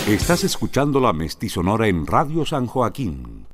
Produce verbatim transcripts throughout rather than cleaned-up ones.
Estás escuchando La Mestizonora en Radio San Joaquín.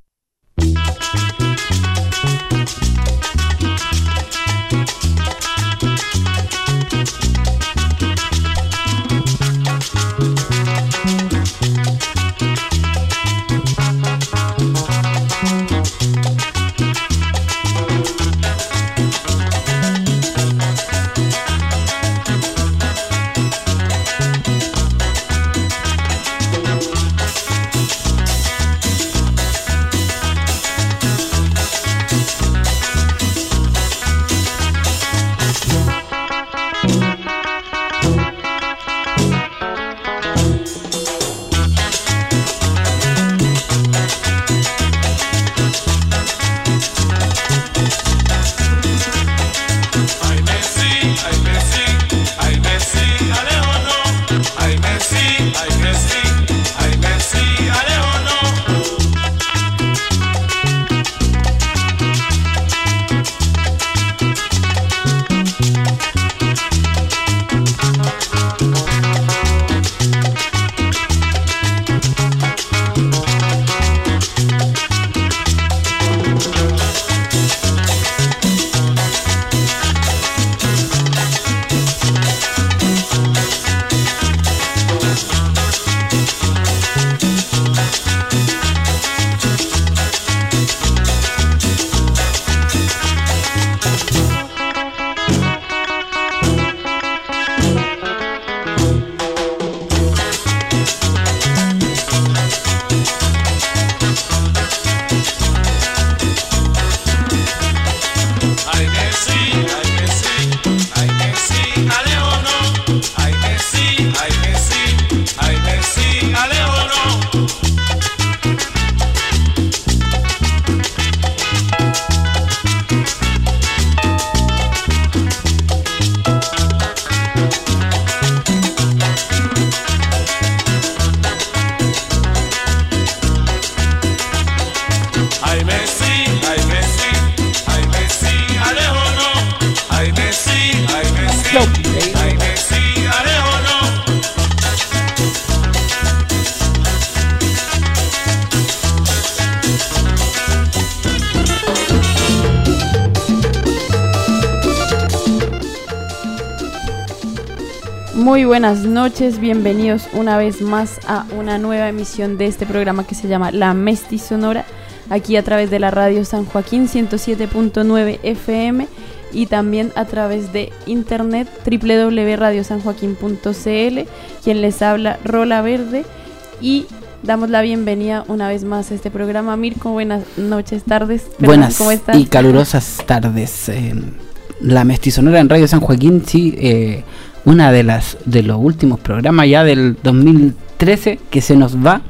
Muy buenas noches, bienvenidos una vez más a una nueva emisión de este programa que se llama La Mestizonora, aquí a través de la radio San Joaquín ciento siete punto nueve F M y también a través de internet doble u doble u doble u punto radio san joaquín punto c l. Quien les habla, Rola Verde, y damos la bienvenida una vez más a este programa. Mirko, buenas noches, tardes. Perdón, buenas ¿cómo estás? Y calurosas tardes. Eh, la Mestizonora en Radio San Joaquín, sí, eh, una de las de los últimos programas ya del dos mil trece que se nos va,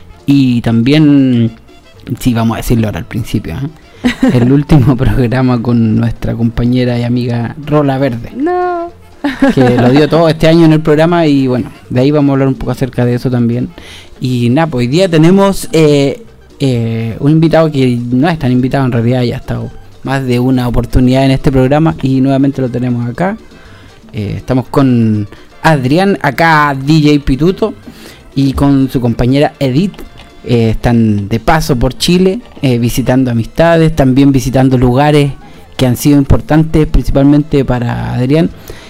y también, sí, vamos a decirlo ahora al principio, ¿eh? el último programa con nuestra compañera y amiga Rola Verde. No. Que lo dio todo este año en el programa, y bueno, de ahí vamos a hablar un poco acerca de eso también. Y nada, pues hoy día tenemos eh, eh, un invitado que no es tan invitado, en realidad ya ha estado más de una oportunidad en este programa y nuevamente lo tenemos acá. Eh, estamos con Adrián, acá D J Pituto, y con su compañera Edith. Eh, están de paso por Chile, eh, visitando amistades, también visitando lugares que han sido importantes principalmente para Adrián.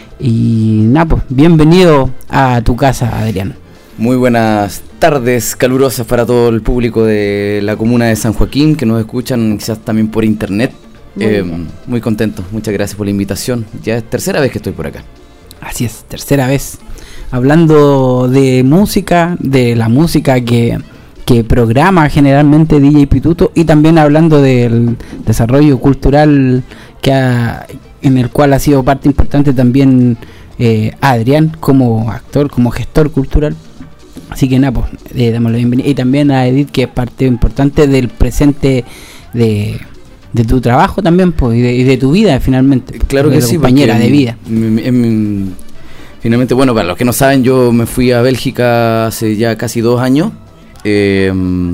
Y nada, pues bienvenido a tu casa, Adrián. Muy buenas tardes calurosas para todo el público de la comuna de San Joaquín que nos escuchan quizás también por internet. Muy, eh, muy contento, muchas gracias por la invitación. Ya es tercera vez que estoy por acá. Así es, tercera vez. Hablando de música, de la música que, que programa generalmente D J Pituto, y también hablando del desarrollo cultural que ha, en el cual ha sido parte importante también eh, Adrián como actor, como gestor cultural. Así que nada, pues eh, damos la bienvenida. Y también a Edith, que es parte importante del presente de... de tu trabajo también, pues, y de, y de tu vida finalmente. Claro que sí, compañera de vida. En, en, finalmente, bueno, para los que no saben, yo me fui a Bélgica hace ya casi dos años eh,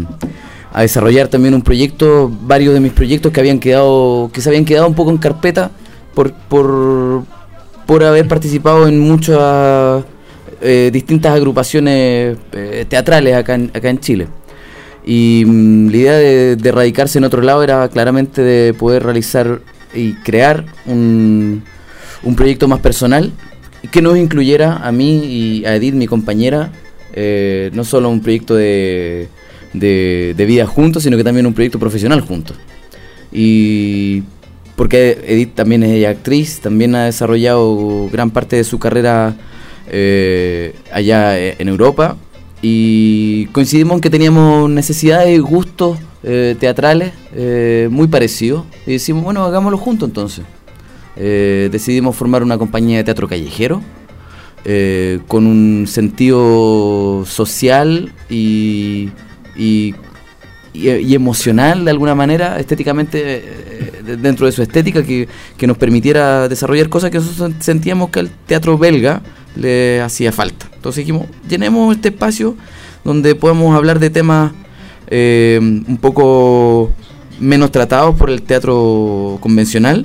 a desarrollar también un proyecto, varios de mis proyectos que habían quedado, que se habían quedado un poco en carpeta por por por haber participado en muchas eh, distintas agrupaciones eh, teatrales acá en, acá en Chile. Y mm, la idea de, de radicarse en otro lado era claramente de poder realizar y crear un, un proyecto más personal que nos incluyera a mí y a Edith, mi compañera, eh, no solo un proyecto de, de, de vida juntos, sino que también un proyecto profesional juntos. Y porque Edith también es ella actriz, también ha desarrollado gran parte de su carrera eh, allá en Europa, y coincidimos en que teníamos necesidades y gustos eh, teatrales eh, muy parecidos, y decimos, bueno, hagámoslo juntos entonces. Eh, decidimos formar una compañía de teatro callejero eh, con un sentido social y, y, y, y emocional de alguna manera, estéticamente, eh, dentro de su estética, que, que nos permitiera desarrollar cosas que nosotros sentíamos que al teatro belga le hacía falta. Entonces dijimos, llenemos este espacio donde podemos hablar de temas eh, un poco menos tratados por el teatro convencional.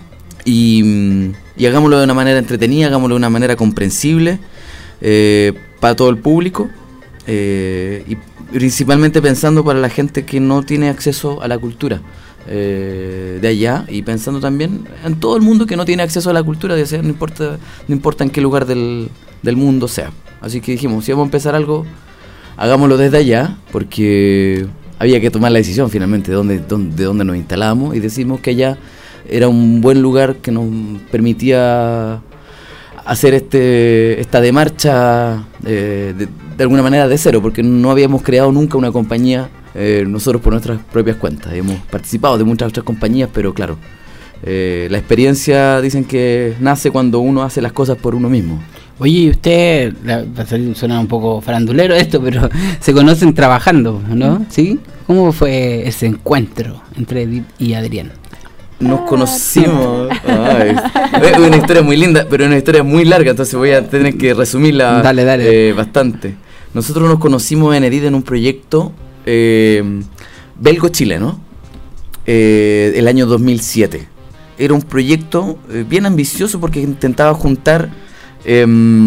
Y, y hagámoslo de una manera entretenida, hagámoslo de una manera comprensible eh, para todo el público, eh, y principalmente pensando para la gente que no tiene acceso a la cultura eh, de allá, y pensando también en todo el mundo que no tiene acceso a la cultura, de ser, no importa, no importa en qué lugar del, del mundo sea. Así que dijimos, si vamos a empezar algo, hagámoslo desde allá, porque había que tomar la decisión finalmente de dónde, dónde, de dónde nos instalamos, y decidimos que allá era un buen lugar que nos permitía hacer este esta demarcha eh, de, de alguna manera de cero, porque no habíamos creado nunca una compañía eh, nosotros por nuestras propias cuentas. Hemos participado de muchas otras compañías, pero claro, eh, la experiencia dicen que nace cuando uno hace las cosas por uno mismo. Oye, y usted, va a salir, suena un poco farandulero esto, pero se conocen trabajando, ¿no? ¿Sí? ¿Cómo fue ese encuentro entre Edith y Adrián? Nos conocimos. Ay, es una historia muy linda, pero es una historia muy larga, entonces voy a tener que resumirla dale, dale. Eh, bastante. Nosotros nos conocimos en Edith en un proyecto eh, belgo-chileno eh, el año dos mil siete. Era un proyecto eh, bien ambicioso porque intentaba juntar eh,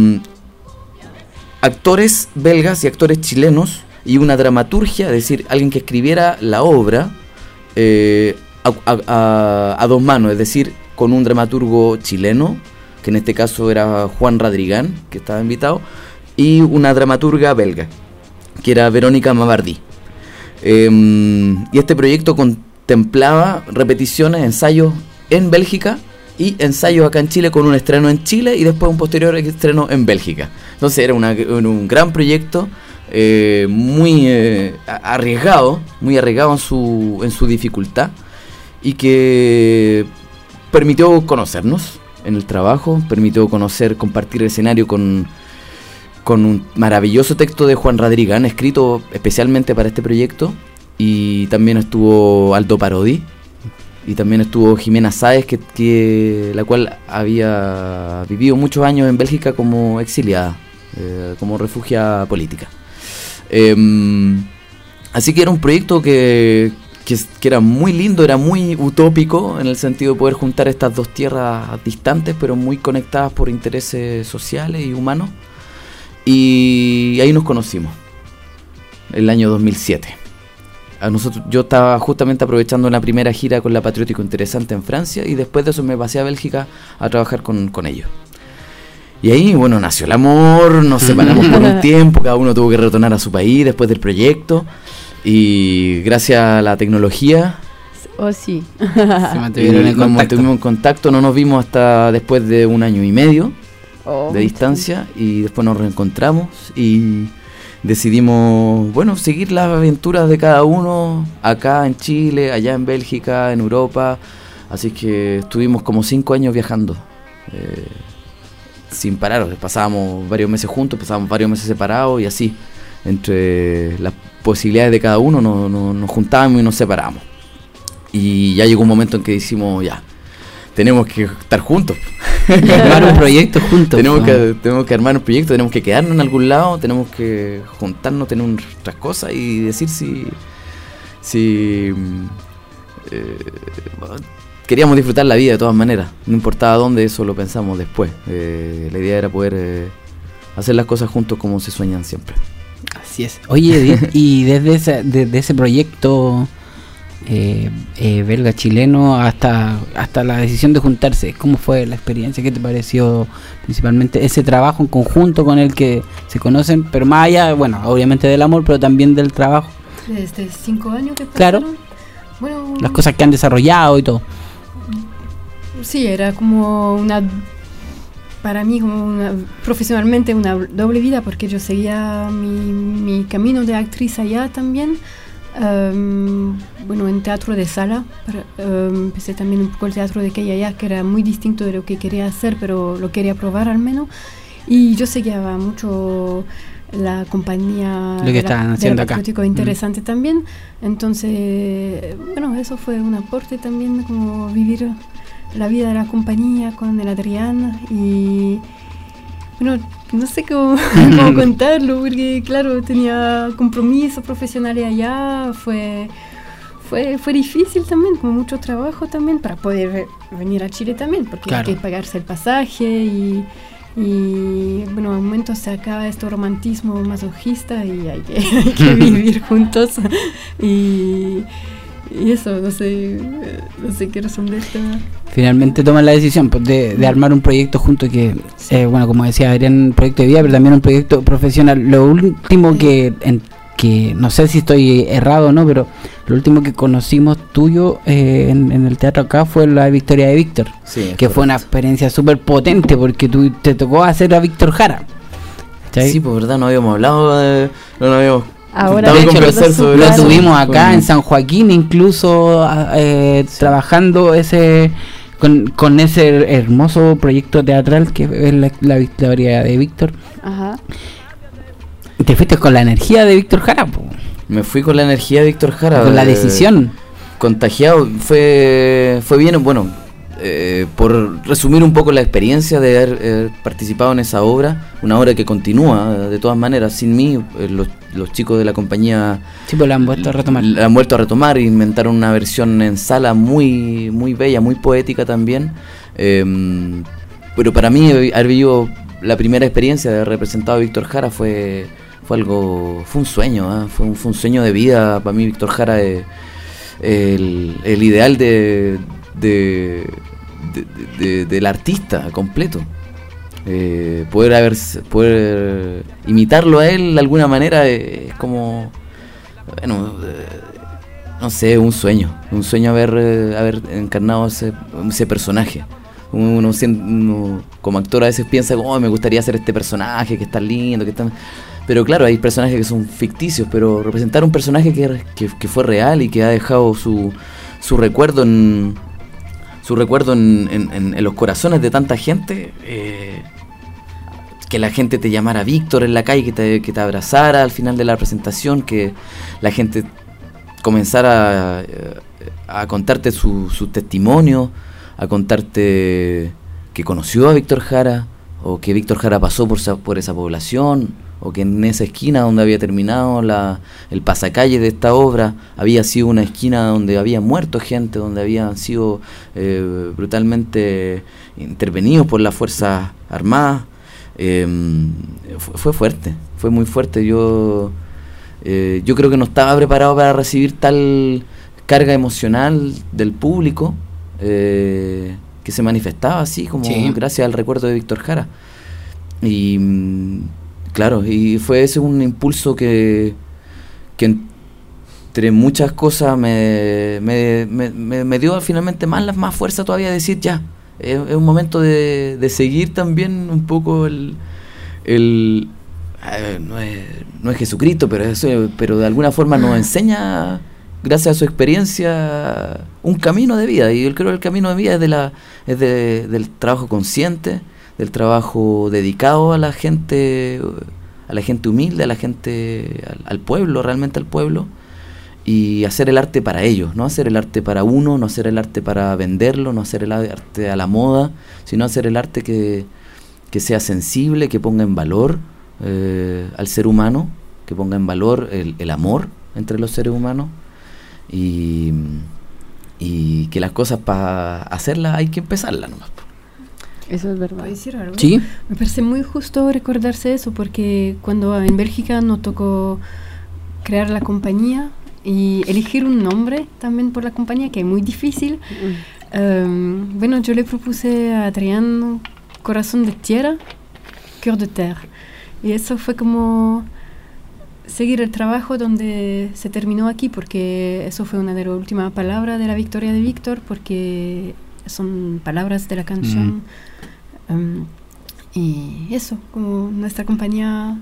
actores belgas y actores chilenos y una dramaturgia, es decir, alguien que escribiera la obra eh, A, a, a dos manos, es decir, con un dramaturgo chileno, que en este caso era Juan Radrigán, que estaba invitado, y una dramaturga belga, que era Verónica Mavardí. Eh, y este proyecto contemplaba repeticiones, ensayos en Bélgica y ensayos acá en Chile, con un estreno en Chile y después un posterior estreno en Bélgica. Entonces era una, un gran proyecto, eh, muy eh, arriesgado, muy arriesgado en su, en su dificultad, y que permitió conocernos en el trabajo, permitió conocer, compartir el escenario con, con un maravilloso texto de Juan Radrigán, escrito especialmente para este proyecto, y también estuvo Aldo Parodi, y también estuvo Jimena Sáez, que, que, la cual había vivido muchos años en Bélgica como exiliada, eh, como refugiada política. Eh, así que era un proyecto que... Que, que era muy lindo, era muy utópico, en el sentido de poder juntar estas dos tierras distantes, pero muy conectadas por intereses sociales y humanos. Y ahí nos conocimos, el año dos mil siete. A nosotros, yo estaba justamente aprovechando una primera gira con la Patriótico Interesante en Francia, y después de eso me pasé a Bélgica a trabajar con, con ellos. Y ahí, bueno, nació el amor, nos separamos por un tiempo, cada uno tuvo que retornar a su país después del proyecto. Y gracias a la tecnología, oh, sí. Se mantuvieron en nos contacto. mantuvimos en contacto, no nos vimos hasta después de un año y medio Oh, de distancia, y después nos reencontramos y decidimos, bueno, seguir las aventuras de cada uno acá en Chile, allá en Bélgica, en Europa. Así que estuvimos como cinco años viajando eh, sin parar. Pasábamos varios meses juntos, pasábamos varios meses separados, y así entre las posibilidades de cada uno nos, nos, nos juntábamos y nos separábamos. Y ya llegó un momento en que decimos, ya, tenemos que estar juntos. Armar un proyecto juntos. tenemos, ¿no? que, tenemos que armar un proyecto, tenemos que quedarnos en algún lado, tenemos que juntarnos, tener otras cosas y decir si... si eh, queríamos disfrutar la vida de todas maneras, no importaba dónde, eso lo pensamos después. Eh, la idea era poder... Eh, hacer las cosas juntos como se sueñan siempre. Así es. Oye, Edith, y desde ese, desde ese proyecto eh, eh, belga chileno hasta hasta la decisión de juntarse, ¿cómo fue la experiencia? ¿Qué te pareció principalmente ese trabajo en conjunto con el que se conocen, pero más allá, bueno, obviamente del amor, pero también del trabajo? Desde cinco años que Claro. pasaron. Bueno, Las cosas que han desarrollado y todo. sí, era como una, para mí como una, profesionalmente una doble vida, porque yo seguía mi, mi camino de actriz allá también. Um, bueno, en teatro de sala, para, um, empecé también un poco el teatro de aquella allá, que era muy distinto de lo que quería hacer, pero lo quería probar al menos. Y yo seguía mucho la compañía Lo que de estaban la, haciendo de acá. Patriótico interesante mm. también. Entonces, bueno, eso fue un aporte también, como vivir la vida de la compañía con el Adrián. Y bueno, no sé cómo, cómo contarlo, porque claro, tenía compromisos profesionales allá, fue, fue, fue difícil también, como mucho trabajo también para poder venir a Chile también, porque Claro. hay que pagarse el pasaje y, y bueno, a momentos se acaba este romantismo masoquista y hay que, hay que vivir juntos y, y eso, no sé, no sé qué responder. Finalmente toman la decisión pues, de, de armar un proyecto junto que, eh, bueno, como decía Adrián, un proyecto de vida, pero también un proyecto profesional. Lo último que, en, que no sé si estoy errado o no, pero lo último que conocimos tuyo eh, en, en el teatro acá fue la Victoria de Víctor, Sí, que fue una experiencia súper potente porque tú te tocó hacer a Víctor Jara. ¿Cachai? Sí, pues verdad, no habíamos hablado de... No, no habíamos... Ahora de hecho, lo, conversar sobre lo eso. tuvimos acá Con- en San Joaquín, incluso eh, Sí. trabajando ese con, con ese hermoso proyecto teatral que es la, la Victoria de Víctor. Ajá. Te fuiste con la energía de Víctor Jara, po, Me fui con la energía de Víctor Jara. con la eh, decisión. Contagiado. Fue fue bien, bueno, eh, por resumir un poco la experiencia de haber eh, participado en esa obra, una obra que continúa eh, de todas maneras, sin mí, eh, los, los chicos de la compañía Sí, pues la han vuelto a retomar. la han vuelto a retomar, inventaron una versión en sala muy muy bella, muy poética también. Eh, pero para mí haber vivido la primera experiencia de haber representado a Víctor Jara fue fue algo, fue un sueño, ¿eh? fue, un, fue un sueño de vida. Para mí Víctor Jara es el, el ideal de, de, de, de- del artista completo. Eh, poder haber poder imitarlo a él de alguna manera es como, bueno, eh, no sé, un sueño, un sueño haber eh, haber encarnado ese, ese personaje. Uno, sien- uno como actor a veces piensa, oh, me gustaría hacer este personaje que está lindo, que está... Pero claro, hay personajes que son ficticios, pero representar un personaje que, que, que fue real y que ha dejado su, su recuerdo en su recuerdo en, en, en- en los corazones de tanta gente, eh, que la gente te llamara Víctor en la calle, que te, que te abrazara al final de la presentación, que la gente comenzara a, a contarte su, su testimonio, a contarte que conoció a Víctor Jara, o que Víctor Jara pasó por esa, por esa población, o que en esa esquina donde había terminado la, el pasacalle de esta obra había sido una esquina donde había muerto gente, donde habían sido eh, brutalmente intervenidos por las Fuerzas Armadas. Eh, fue, fue fuerte, fue muy fuerte. Yo, eh, yo creo que no estaba preparado para recibir tal carga emocional del público, eh, que se manifestaba así como Sí. gracias al recuerdo de Víctor Jara. Y mm, claro, y fue ese un impulso que, que entre muchas cosas me, me, me, me, me dio finalmente más, más fuerza todavía de decir ya, es, es un momento de, de seguir también un poco el... el eh, no, es, no es Jesucristo, pero, eso, pero de alguna forma nos enseña, gracias a su experiencia, un camino de vida. Y yo creo que el camino de vida es, de la, es de, del trabajo consciente, del trabajo dedicado a la gente, a la gente humilde, a la gente, al, al pueblo, realmente al pueblo, y hacer el arte para ellos, no hacer el arte para uno, no hacer el arte para venderlo, no hacer el arte a la moda, sino hacer el arte que, que sea sensible, que ponga en valor eh, al ser humano, que ponga en valor el, el amor entre los seres humanos, y, y que las cosas para hacerlas hay que empezarlas nomás. Eso es verdad. ¿Puedo decir algo? Sí. Me parece muy justo recordarse eso, porque cuando en Bélgica nos tocó crear la compañía y elegir un nombre también por la compañía, que es muy difícil. Mm. Um, bueno, yo le propuse a Adrián Corazón de Tierra, Cœur de Terre. Y eso fue como seguir el trabajo donde se terminó aquí, porque eso fue una de las últimas palabras de la victoria de Víctor, porque son palabras de la canción. Mm. Um, y eso, como nuestra compañía...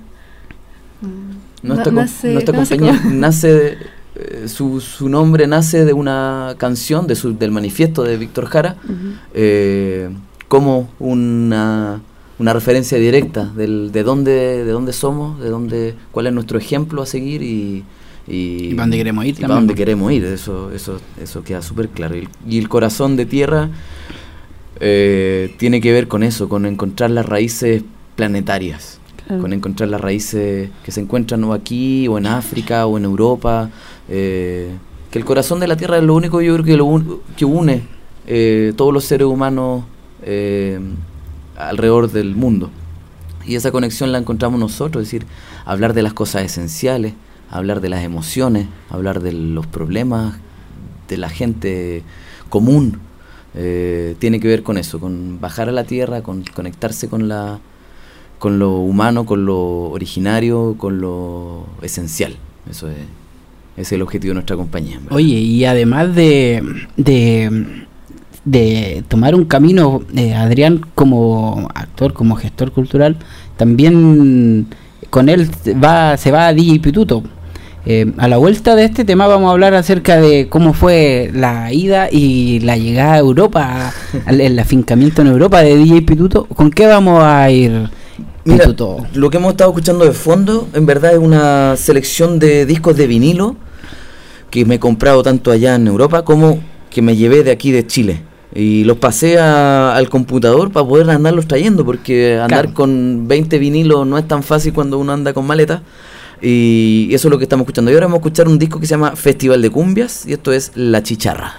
Um, nuestra na- co- nace, nuestra nace compañía como- nace, eh, su, su nombre nace de una canción, de su, del manifiesto de Víctor Jara, Uh-huh. eh, como una... una referencia directa del, de dónde de dónde somos, de dónde cuál es nuestro ejemplo a seguir y y, Y para dónde queremos ir y para también. dónde queremos ir, eso eso eso queda súper claro. Y, y el Corazón de Tierra eh, tiene que ver con eso, con encontrar las raíces planetarias, Claro. con encontrar las raíces que se encuentran o aquí o en África o en Europa, eh, que el corazón de la Tierra es lo único, yo creo que lo un, que une eh, todos los seres humanos eh, alrededor del mundo, y esa conexión la encontramos nosotros, es decir, hablar de las cosas esenciales, hablar de las emociones, hablar de los problemas de la gente común, eh, tiene que ver con eso, con bajar a la tierra, con conectarse con la con lo humano, con lo originario, con lo esencial. Eso es, ese es el objetivo de nuestra compañía, ¿verdad? Oye, y además de, de, de tomar un camino, eh, Adrián como actor, como gestor cultural, también con él va, se va a D J Pituto. Eh, a la vuelta de este tema vamos a hablar acerca de cómo fue la ida y la llegada a Europa, al, el afincamiento en Europa de D J Pituto. ¿Con qué vamos a ir, Mira, Pituto? lo que hemos estado escuchando de fondo, en verdad es una selección de discos de vinilo que me he comprado tanto allá en Europa como que me llevé de aquí de Chile. Y los pasé a, al computador para poder andarlos trayendo, porque andar Claro. con veinte vinilos no es tan fácil cuando uno anda con maleta. Y eso es lo que estamos escuchando. Y ahora vamos a escuchar un disco que se llama Festival de Cumbias, y esto es La Chicharra.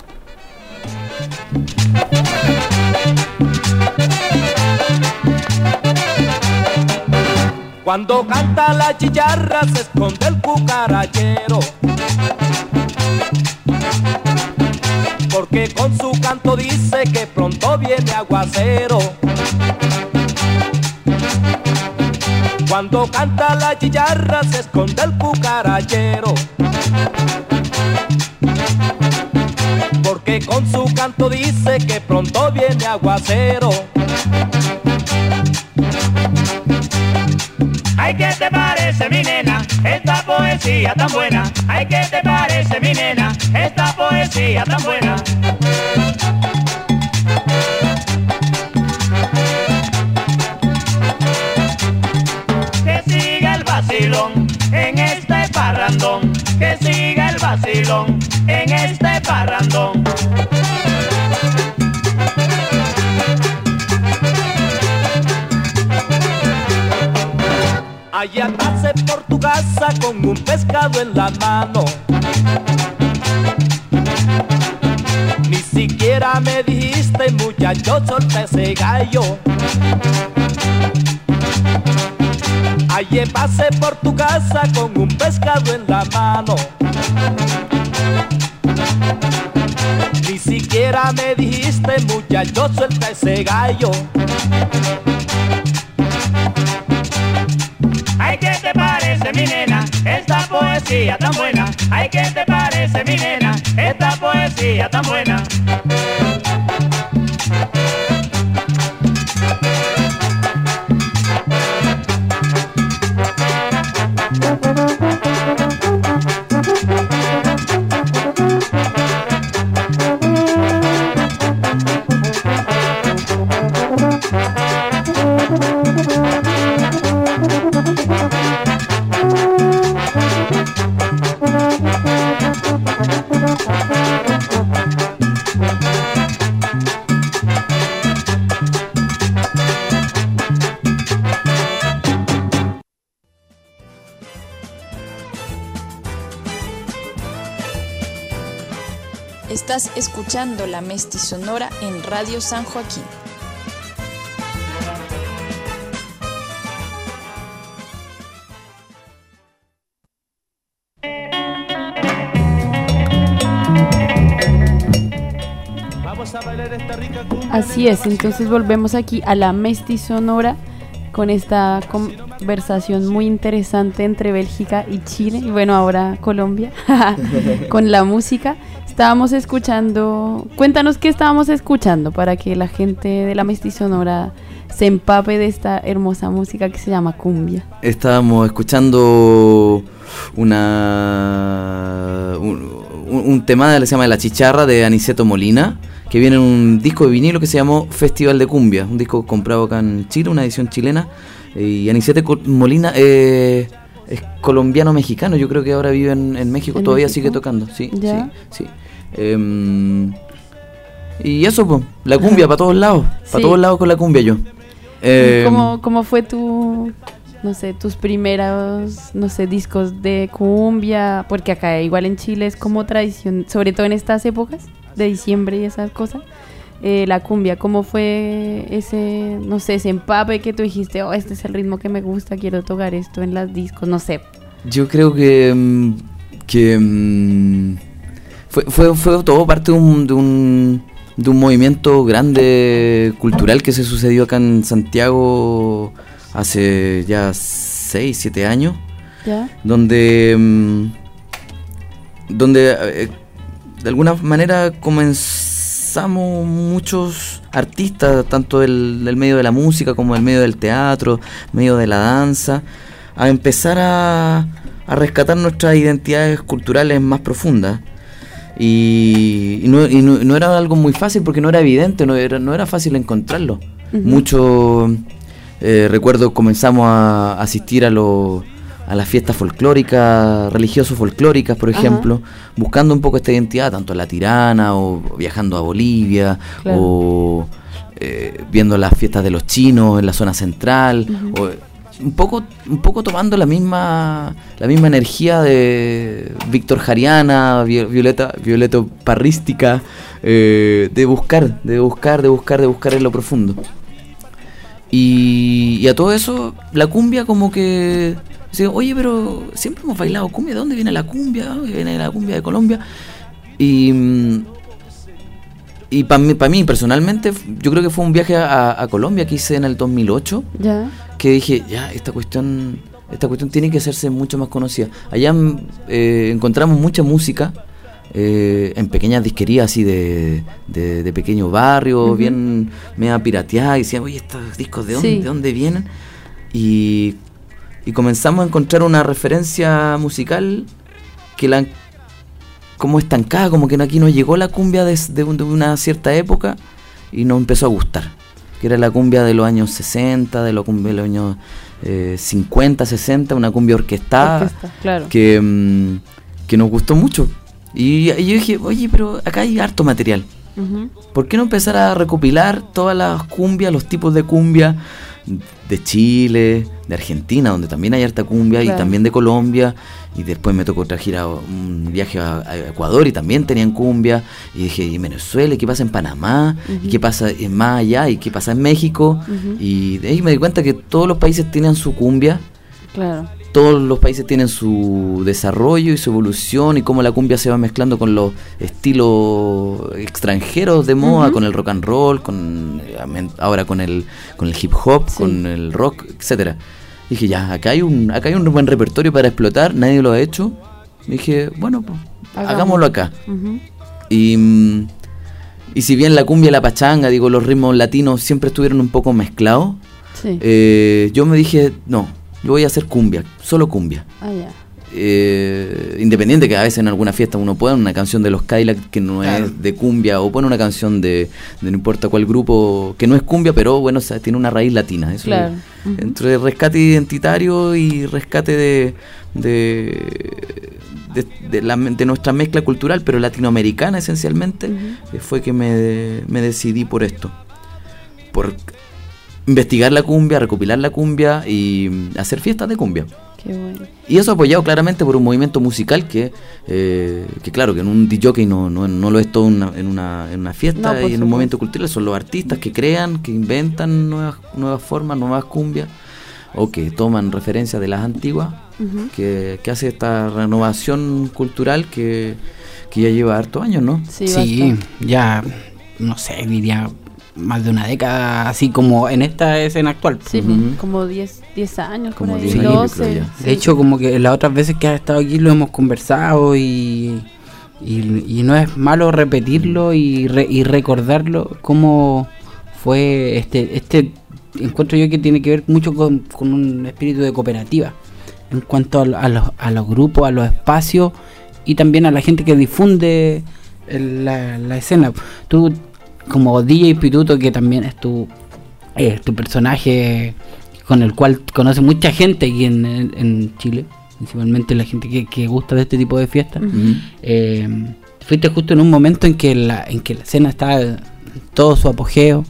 Cuando canta la chicharra se esconde el cucarachero, porque con su canto dice que pronto viene aguacero. Cuando canta la chicharra se esconde el cucarachero, porque con su canto dice que pronto viene aguacero. Ay, ¿qué te parece, mi nena, esta poesía tan buena? Ay, ¿qué te parece, mi nena, esta poesía tan buena? Que siga el vacilón en este parrandón, que siga el vacilón en este parrandón. Allá pasé por tu casa con un pescado en la mano. Ni siquiera me dijiste, muchacho, solta ese gallo. Allí pasé por tu casa con un pescado en la mano. Ni siquiera me dijiste, muchacho, suelta ese gallo. Ay, ¿qué te parece, mi nena, esta poesía tan buena? Ay, ¿qué te parece, mi nena, esta poesía tan buena? Estás escuchando La Mestizonora en Radio San Joaquín. Así es, entonces volvemos aquí a la Mestizonora con esta conversación muy interesante entre Bélgica y Chile, y bueno, ahora Colombia, con la música. Estábamos escuchando, cuéntanos qué estábamos escuchando para que la gente de la Mestizonora se empape de esta hermosa música que se llama cumbia. Estábamos escuchando una un, un tema que se llama La Chicharra de Aniceto Molina, que viene en un disco de vinilo que se llamó Festival de Cumbia, un disco comprado acá en Chile, una edición chilena. Y Aniceto Molina eh, es colombiano-mexicano, yo creo que ahora vive en, en México, ¿En todavía México? Sigue tocando, sí, ¿Ya? sí, sí. Eh, y eso, pues, la cumbia para todos lados, para sí. todos lados con la cumbia yo. Eh, ¿Cómo, ¿Cómo fue tu, no sé, tus primeros, no sé, discos de cumbia? Porque acá igual en Chile es como tradición, sobre todo en estas épocas de diciembre y esas cosas. Eh, la cumbia, ¿cómo fue ese, no sé, ese empape que tú dijiste, oh, este es el ritmo que me gusta, quiero tocar esto en las discos, no sé? Yo creo que, que fue, fue, fue todo parte de un, de un, de un movimiento grande cultural que se sucedió acá en Santiago hace ya seis, siete años, ¿Ya? donde, donde eh, de alguna manera comenzó Comenzamos muchos artistas, tanto del, del medio de la música como del medio del teatro, medio de la danza, a empezar a, a rescatar nuestras identidades culturales más profundas. Y, y, no, y no, no era algo muy fácil porque no era evidente, no era, no era fácil encontrarlo. Uh-huh. Mucho, eh, recuerdo, comenzamos a asistir a los... a las fiestas folclóricas, religioso-folclóricas, por ejemplo, Ajá. buscando un poco esta identidad, tanto en La Tirana, o viajando a Bolivia, claro. o eh, viendo las fiestas de los chinos en la zona central, uh-huh. o, un poco un poco tomando la misma la misma energía de Víctor Jariana, Violeta, Violeta Parrística, eh, de buscar, de buscar, de buscar, de buscar en lo profundo. Y, y a todo eso, la cumbia como que... Sí, oye, pero siempre hemos bailado cumbia, ¿de dónde viene la cumbia? Viene la cumbia de Colombia. Y, y para mí, para mí, personalmente, yo creo que fue un viaje a, a Colombia que hice en el dos mil ocho. Ya. Que dije, ya, esta cuestión esta cuestión tiene que hacerse mucho más conocida. Allá eh, encontramos mucha música eh, en pequeñas disquerías así de, de, de pequeños barrios, uh-huh. bien media pirateada. Y decían, oye, estos discos, ¿de dónde, sí. ¿de dónde vienen? Y... Y comenzamos a encontrar una referencia musical que la como estancada, como que aquí nos llegó la cumbia de, de, de una cierta época y nos empezó a gustar. Que era la cumbia de los años sesenta, de, lo, de los años eh, cincuenta, sesenta, una cumbia orquestada, Orquesta, claro. que, um, que nos gustó mucho. Y, y yo dije, oye, pero acá hay harto material. Uh-huh. ¿Por qué no empezar a recopilar todas las cumbias, los tipos de cumbia de Chile, de Argentina, donde también hay harta cumbia, claro. y también de Colombia? Y después me tocó otra gira, un viaje a, a Ecuador y también tenían cumbia. Y dije, ¿y Venezuela? ¿Y qué pasa en Panamá? Uh-huh. ¿Y qué pasa en más allá? ¿Y qué pasa en México? Uh-huh. Y de ahí me di cuenta que todos los países tenían su cumbia. Claro. Todos los países tienen su desarrollo y su evolución, y cómo la cumbia se va mezclando con los estilos extranjeros de moda, uh-huh. con el rock and roll, con ahora con el con el hip hop, sí. con el rock, etcétera. Dije, ya, acá hay un acá hay un buen repertorio para explotar, nadie lo ha hecho. Dije, bueno, pues, hagámoslo acá. Uh-huh. Y y si bien la cumbia y la pachanga, digo, los ritmos latinos siempre estuvieron un poco mezclados, sí. eh, yo me dije, no, yo voy a hacer cumbia, solo cumbia. Ah, ya. Eh, independiente que a veces en alguna fiesta uno pone una canción de los Cadillacs que no claro. es de cumbia, o pone una canción de, de no importa cuál grupo que no es cumbia, pero bueno, o sea, tiene una raíz latina. Eso claro. es, uh-huh. entre rescate identitario y rescate de de, de, de, la, de nuestra mezcla cultural, pero latinoamericana esencialmente, uh-huh. fue que me, me decidí por esto. Por investigar la cumbia, recopilar la cumbia y hacer fiestas de cumbia. Qué bueno. Y eso apoyado claramente por un movimiento musical que, eh, que claro, que en un D J no, no, no lo es todo una, en, una, en una fiesta, no, y en un movimiento cultural son los artistas que crean, que inventan nuevas, nuevas formas, nuevas cumbias, o que toman referencias de las antiguas, uh-huh. que, que hace esta renovación cultural que, que ya lleva hartos años, ¿no? Sí, sí ya... no sé, diría más de una década, así como en esta escena actual. Sí, Ujú. como diez años, Como por ahí, diez años, yo doce. creo ya. Sí. De hecho, como que las otras veces que has estado aquí lo hemos conversado y, y, y no es malo repetirlo y, re, y recordarlo cómo fue este este encuentro yo que tiene que ver mucho con, con un espíritu de cooperativa en cuanto a, a, los, a los grupos, a los espacios y también a la gente que difunde el- la, la escena. Tú como D J Pituto, que también es tu, eh, tu personaje con el cual conoce mucha gente aquí en, en, en Chile, principalmente la gente que, que gusta de este tipo de fiestas. Ujú. Ujú. Eh, fuiste justo en un momento en que la, en que la escena estaba en todo su apogeo.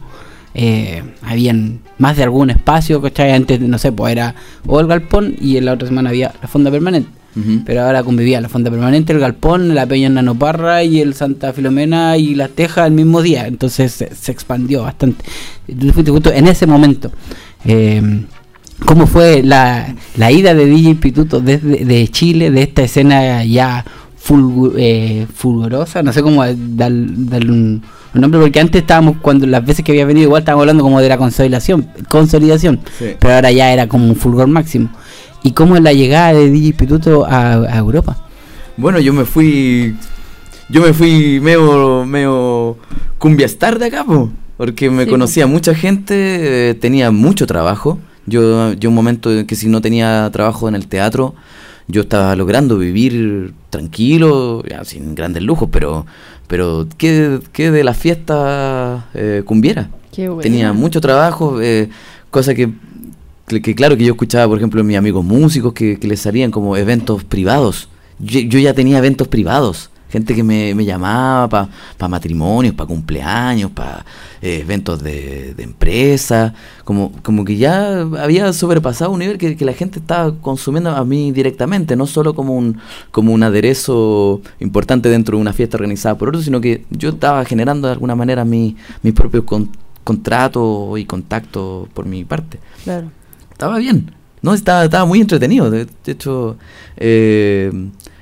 Eh, habían más de algún espacio, ¿cachai? Antes, no sé, pues era o el galpón y en la otra semana había la fonda permanente. Ujú. Pero ahora convivía la fonda permanente, el galpón, la Peña Nanoparra y el Santa Filomena y las Tejas el mismo día. Entonces se, se expandió bastante. Y tú fuiste justo en ese momento. Eh, ¿Cómo fue la, la ida de D J Pituto desde de Chile, de esta escena ya fulgu- eh, fulgurosa? No sé cómo dar, darle un, un nombre, porque antes estábamos, cuando las veces que había venido, igual estábamos hablando como de la consolidación, consolidación, Sí. pero ahora ya era como un fulgor máximo. ¿Y cómo es la llegada de D J Pituto a, a Europa? Bueno, yo me fui. Yo me fui medio, medio cumbiastar de acá, po, porque me Sí, conocía mucha gente, eh, tenía mucho trabajo. Yo, yo un momento en que si no tenía trabajo en el teatro, yo estaba logrando vivir tranquilo, ya, sin grandes lujos, pero, pero ¿qué, qué de la fiesta eh, cumbiera? Qué bueno. Tenía mucho trabajo, eh, cosa que, que, que claro que yo escuchaba, por ejemplo, mis amigos músicos que, que les salían como eventos privados. Yo, yo ya tenía eventos privados, gente que me, me llamaba para pa matrimonios, para cumpleaños, para eh, eventos de, de empresa, como, como que ya había sobrepasado un nivel que, que la gente estaba consumiendo a mí directamente, no solo como un, como un aderezo importante dentro de una fiesta organizada por otros, sino que yo estaba generando de alguna manera mi, mis propios con, contratos y contactos por mi parte. Claro. Estaba bien, no estaba, estaba muy entretenido. De, de hecho, eh,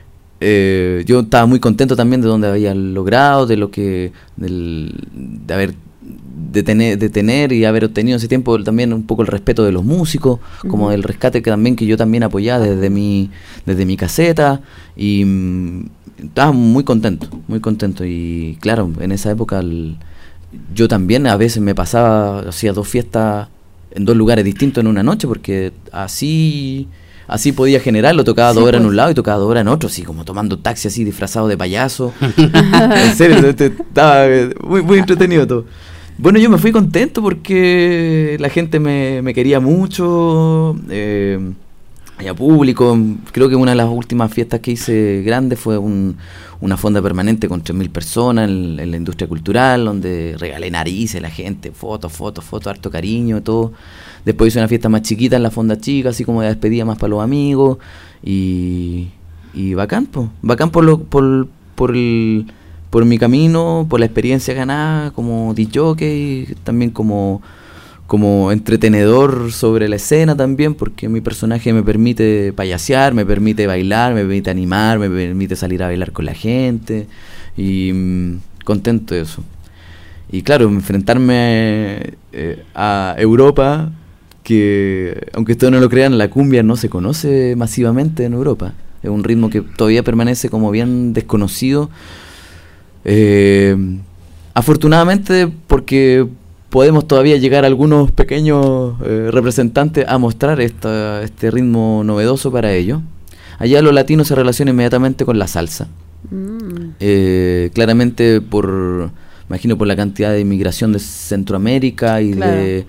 eh, yo estaba muy contento también de donde había logrado, de lo que, del, de haber, de tener, de tener y haber obtenido ese tiempo también un poco el respeto de los músicos, como Ujú. del rescate que también que yo también apoyaba desde mi, desde mi caseta y mm, estaba muy contento, muy contento y claro, en esa época el, yo también a veces me pasaba, hacía dos fiestas en dos lugares distintos en una noche, porque así así podía generarlo, tocaba Sí, dos horas en pues. un lado y tocaba dos horas en otro, así como tomando taxi así disfrazado de payaso. En serio, te- te- estaba eh, muy, muy entretenido todo. Bueno, yo me fui contento porque la gente me, me quería mucho, eh, había público. Creo que una de las últimas fiestas que hice grande fue un, una fonda permanente con tres mil personas en, en la industria cultural, donde regalé narices a la gente, fotos, fotos, fotos, harto cariño, todo. Después hice una fiesta más chiquita en la fonda chica, así como de despedida más para los amigos. Y, y bacán, po. Bacán por, lo, por, por, el, por mi camino, por la experiencia ganada como disjockey, también como, como entretenedor sobre la escena también, porque mi personaje me permite payasear, me permite bailar, me permite animar, me permite salir a bailar con la gente. Y mm, contento de eso. Y claro, enfrentarme eh, a Europa, que aunque ustedes no lo crean, la cumbia no se conoce masivamente en Europa. Es un ritmo que todavía permanece como bien desconocido. Eh, afortunadamente, porque podemos todavía llegar a algunos pequeños eh, representantes a mostrar esta, este ritmo novedoso para ellos. Allá lo latino se relaciona inmediatamente con la salsa. Mm. Eh, claramente por, imagino por la cantidad de inmigración de Centroamérica y Claro. de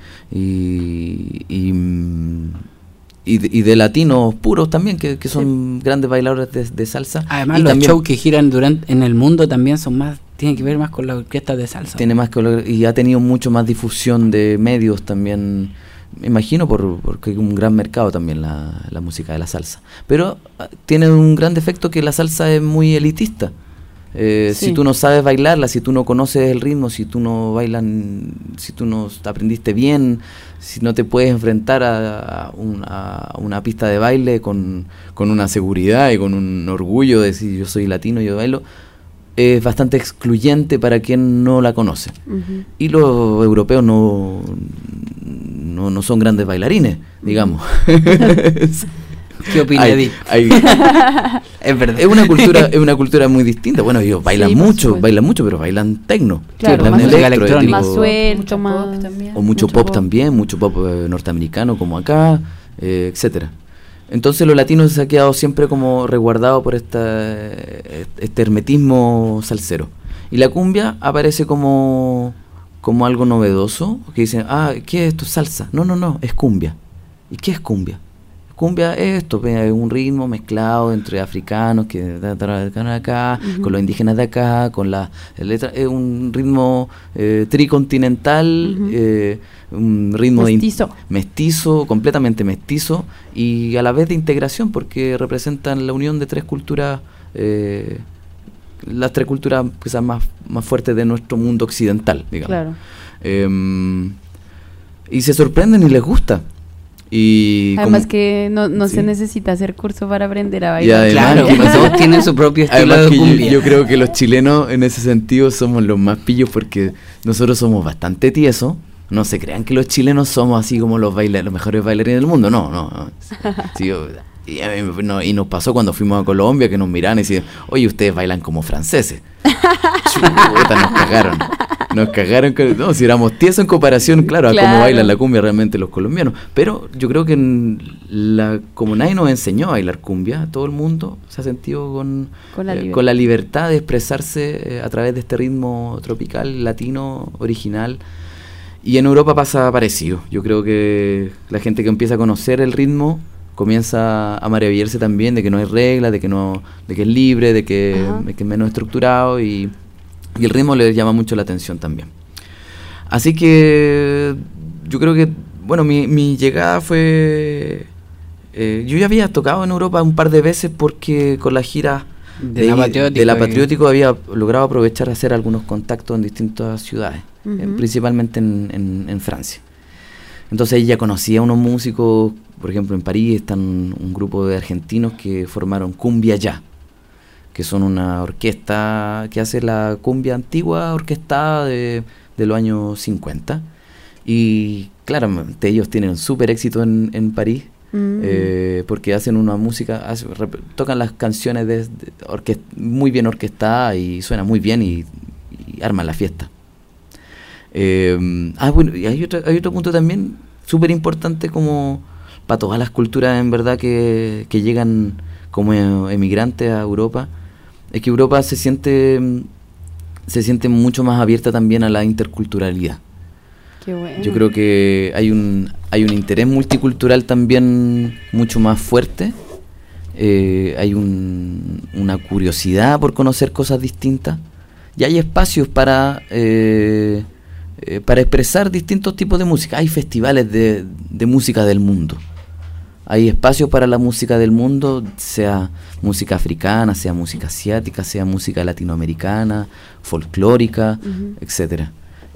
y, y, mm, y de y de latinos puros también que, que son grandes bailadores de, de salsa. Además, Y los también shows que giran durante en el mundo también son más, tienen que ver más con las orquestas de salsa. tiene más color y ha tenido mucho más difusión de medios también, me imagino por, porque hay un gran mercado también la, la música de la salsa, pero ah, tiene un gran defecto que la salsa es muy elitista. Eh, Sí. Si tú no sabes bailarla, si tú no conoces el ritmo, si tú no bailan, si tú no aprendiste bien, si no te puedes enfrentar a, a, un- a una pista de baile con, con una seguridad y con un orgullo de decir yo soy latino, yo bailo, es bastante excluyente para quien no la conoce. Ujú. Y los europeos no, no, no son grandes bailarines, digamos. ¿Qué opina Hay- Edith? hay- Es verdad. es una cultura, es una cultura muy distinta. Bueno, ellos bailan Sí, por mucho, supuesto. bailan mucho, pero bailan tecno. Claro, bailan más música electro, electrónica. Más tipo- suelto, Mucho más... pop también. o mucho, mucho pop, pop. también, mucho pop eh, norteamericano como acá, eh, etcétera. Entonces lo latino se ha quedado siempre como resguardado por esta, eh, este hermetismo salsero. Y la cumbia aparece como, como algo novedoso, que dicen, ah, ¿qué es esto? Salsa. No, no, no, es cumbia. ¿Y qué es cumbia? Cumbia es esto, ve, es un ritmo mezclado entre africanos que de acá, Ujú. con los indígenas de acá, con la letra, es un ritmo eh, tricontinental, Ujú. eh, un ritmo de in- Mestizo. mestizo, completamente mestizo y a la vez de integración porque representan la unión de tres culturas, eh, las tres culturas quizás más, más fuertes de nuestro mundo occidental, digamos. Claro. Eh, y se sorprenden y les gusta. Y Además como- que no, no sí. se necesita hacer curso para aprender a Y bailar. además Claro, que pues todos tienen su propio estilo Además de que yo, cumbia. yo creo que los chilenos en ese sentido somos los más pillos porque nosotros somos bastante tiesos. No se crean que los chilenos somos así como los baila- los mejores bailarines del mundo. No, no. no. Sí, yo- y, a mí no- y nos pasó cuando fuimos a Colombia que nos miraban y decían, oye, ustedes bailan como franceses. Chuta, nos cagaron. Nos cagaron. con- No, si éramos tiesos en comparación, claro, a Claro. cómo bailan la cumbia realmente los colombianos. Pero yo creo que en la, como nadie nos enseñó a bailar cumbia, todo el mundo se ha sentido con, Con la eh, libertad. con la libertad de expresarse eh, a través de este ritmo tropical, latino, original. Y en Europa pasa parecido. Yo creo que la gente que empieza a conocer el ritmo comienza a maravillarse también de que no hay reglas, de que no, de que es libre, de que, Ajá. de que es menos estructurado y, y el ritmo les llama mucho la atención también. Así que yo creo que, bueno, mi, mi llegada fue... eh, yo ya había tocado en Europa un par de veces porque con la gira De la Patriótico, de la eh. Patriótico había logrado aprovechar a hacer algunos contactos en distintas ciudades, Ujú. eh, principalmente en, en- en Francia. Entonces ahí ya conocía a unos músicos, por ejemplo en París están un grupo de argentinos que formaron Cumbia Ya, que son una orquesta que hace la cumbia antigua orquestada de, de los años cincuenta. Y claramente ellos tienen un súper éxito en, en París. Mm. Eh, porque hacen una música, hace- rep- tocan las canciones de, de orques- muy bien orquestadas y suena muy bien y, y arman la fiesta. Eh, ah, bueno, y hay otro, hay otro punto también súper importante como para todas las culturas en verdad que, que llegan como eh, emigrantes a Europa, es que Europa se siente, mm, se siente mucho más abierta también a la interculturalidad. Qué bueno. Yo creo que hay un hay un interés multicultural también mucho más fuerte. Eh, hay un- una curiosidad por conocer cosas distintas. Y hay espacios para eh, eh, para expresar distintos tipos de música. Hay festivales de, de música del mundo. Hay espacios para la música del mundo, sea música africana, sea música asiática, sea música latinoamericana, folclórica, Ujú. etcétera.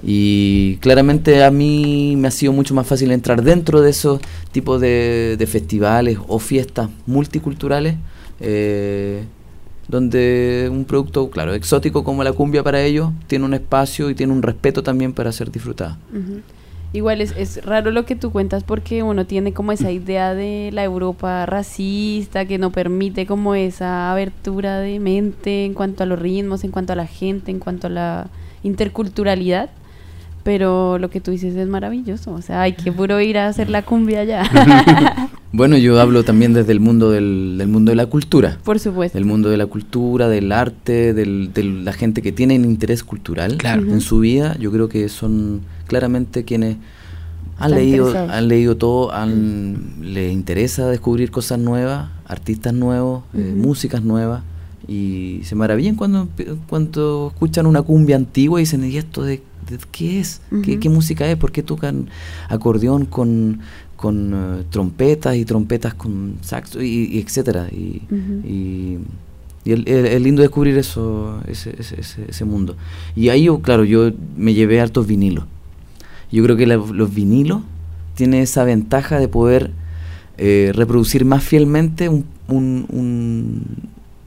Y claramente a mí me ha sido mucho más fácil entrar dentro de esos tipos de, de festivales o fiestas multiculturales, eh, donde un producto, claro, exótico como la cumbia para ellos, tiene un espacio y tiene un respeto también para ser disfrutada. Ujú. Igual es, es raro lo que tú cuentas porque uno tiene como esa idea de la Europa racista que no permite como esa abertura de mente en cuanto a los ritmos, en cuanto a la gente, en cuanto a la interculturalidad. Pero lo que tú dices es maravilloso. O sea, hay que puro ir a hacer la cumbia allá. Bueno, yo hablo también desde el mundo del, del mundo de la cultura. Por supuesto. Del mundo de la cultura, del arte, del, de la gente que tiene un interés cultural Claro. en su vida. Yo creo que son claramente quienes han Están leído, interesados. han leído todo, han, les interesa descubrir cosas nuevas, artistas nuevos, eh, Ujú. músicas nuevas. Y se maravillan cuando, cuando escuchan una cumbia antigua y dicen, ¿y esto de, de qué es? ¿Qué, Ujú. ¿Qué música es? ¿Por qué tocan acordeón con, con eh, trompetas y trompetas con saxo y, y etcétera? Y, Ujú. y, y el- el- es lindo descubrir eso, ese, ese, ese, ese mundo. Y ahí yo, claro, yo me llevé hartos vinilos. Yo creo que la- los vinilos tienen esa ventaja de poder eh, reproducir más fielmente un, un, un,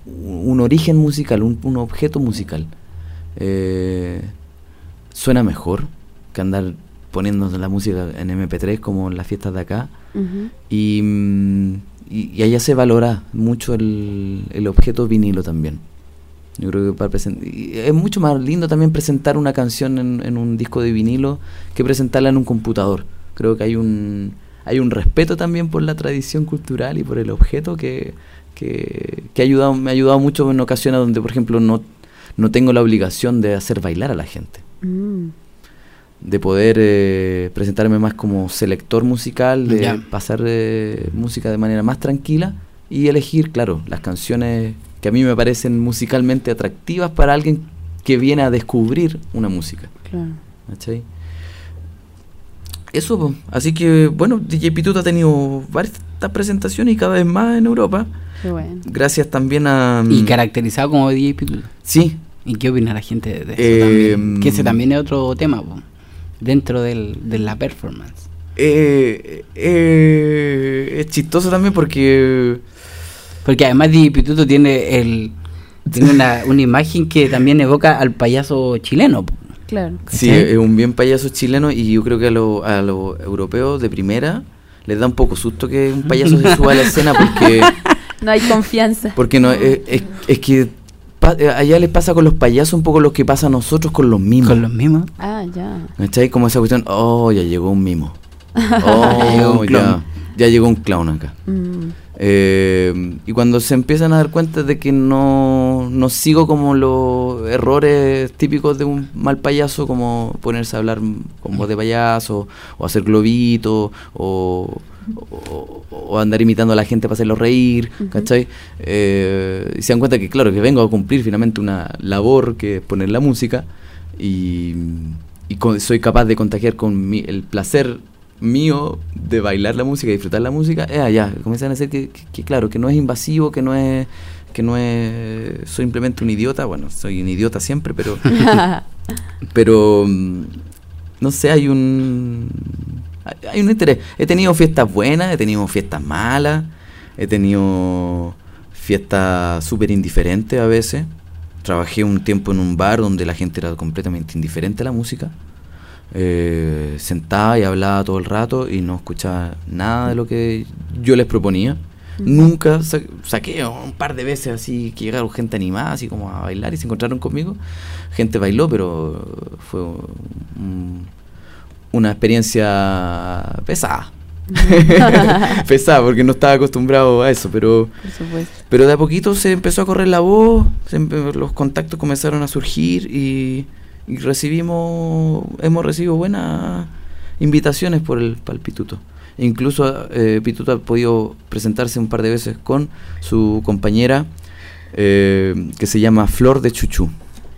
un origen musical, un, un objeto musical. Eh, suena mejor que andar poniendo la música en eme pe tres como en las fiestas de acá. Uh-huh. y, y, y allá se valora mucho el, el objeto vinilo también. Yo creo que para present- es mucho más lindo también presentar una canción en, en un disco de vinilo que presentarla en un computador. Creo que hay un hay un respeto también por la tradición cultural y por el objeto que, que, que ha ayudado, me ha ayudado mucho en ocasiones donde, por ejemplo, no, no tengo la obligación de hacer bailar a la gente. Mm. De poder eh, presentarme más como selector musical, de yeah. pasar eh, música de manera más tranquila y elegir, claro, las canciones que a mí me parecen musicalmente atractivas para alguien que viene a descubrir una música. Claro. ¿Cachai? Eso, pues. Así que, bueno, D J Pituto ha tenido varias presentaciones y cada vez más en Europa. Qué bueno. Gracias también a... Y caracterizado como D J Pituto. Sí. ¿Y qué opina la gente de eso eh, también? Que ese también es otro tema, po, dentro del, de la performance. Eh, eh, es chistoso también porque... Porque además D J Pituto tiene el tiene una, una imagen que también evoca al payaso chileno, po. Claro. Sí, es un bien payaso chileno y yo creo que a los a los europeos de primera les da un poco susto que un payaso se suba a la escena porque... No hay confianza. Porque no es, es, es que pa, allá les pasa con los payasos un poco lo que pasa a nosotros con los mimos. Con los mimos. Ah, ya. ¿Cachai? Como esa cuestión, oh, ya llegó un mimo. Oh, ya llegó un clown. Ya, ya llegó un clown acá. Mm. Eh, y cuando se empiezan a dar cuenta de que no, no sigo como los errores típicos de un mal payaso, como ponerse a hablar con voz de payaso, o hacer globitos, o, o, o andar imitando a la gente para hacerlo reír, uh-huh. ¿cachai? Eh, y se dan cuenta que, claro, que vengo a cumplir finalmente una labor que es poner la música, y, y con, soy capaz de contagiar con mi, el placer mío de bailar la música y disfrutar la música, es allá, comienzan a decir que, que, que claro, que no es invasivo, que no es que no es soy simplemente un idiota, bueno, soy un idiota siempre, pero pero no sé, hay un hay un interés. He tenido fiestas buenas, he tenido fiestas malas, he tenido fiestas súper indiferentes a veces. Trabajé un tiempo en un bar donde la gente era completamente indiferente a la música. Eh, sentaba y hablaba todo el rato y no escuchaba nada de lo que yo les proponía. Uh-huh. Nunca sa- saqué un par de veces así que llegaron gente animada así como a bailar y se encontraron conmigo. Gente bailó, pero fue un, una experiencia pesada. Pesada porque no estaba acostumbrado a eso, pero por supuesto. Pero de a poquito se empezó a correr la voz, se empe- los contactos comenzaron a surgir y Y recibimos, hemos recibido buenas invitaciones por el, para el Pituto. Incluso eh, Pituto ha podido presentarse un par de veces con su compañera eh, que se llama Flor de Chuchú.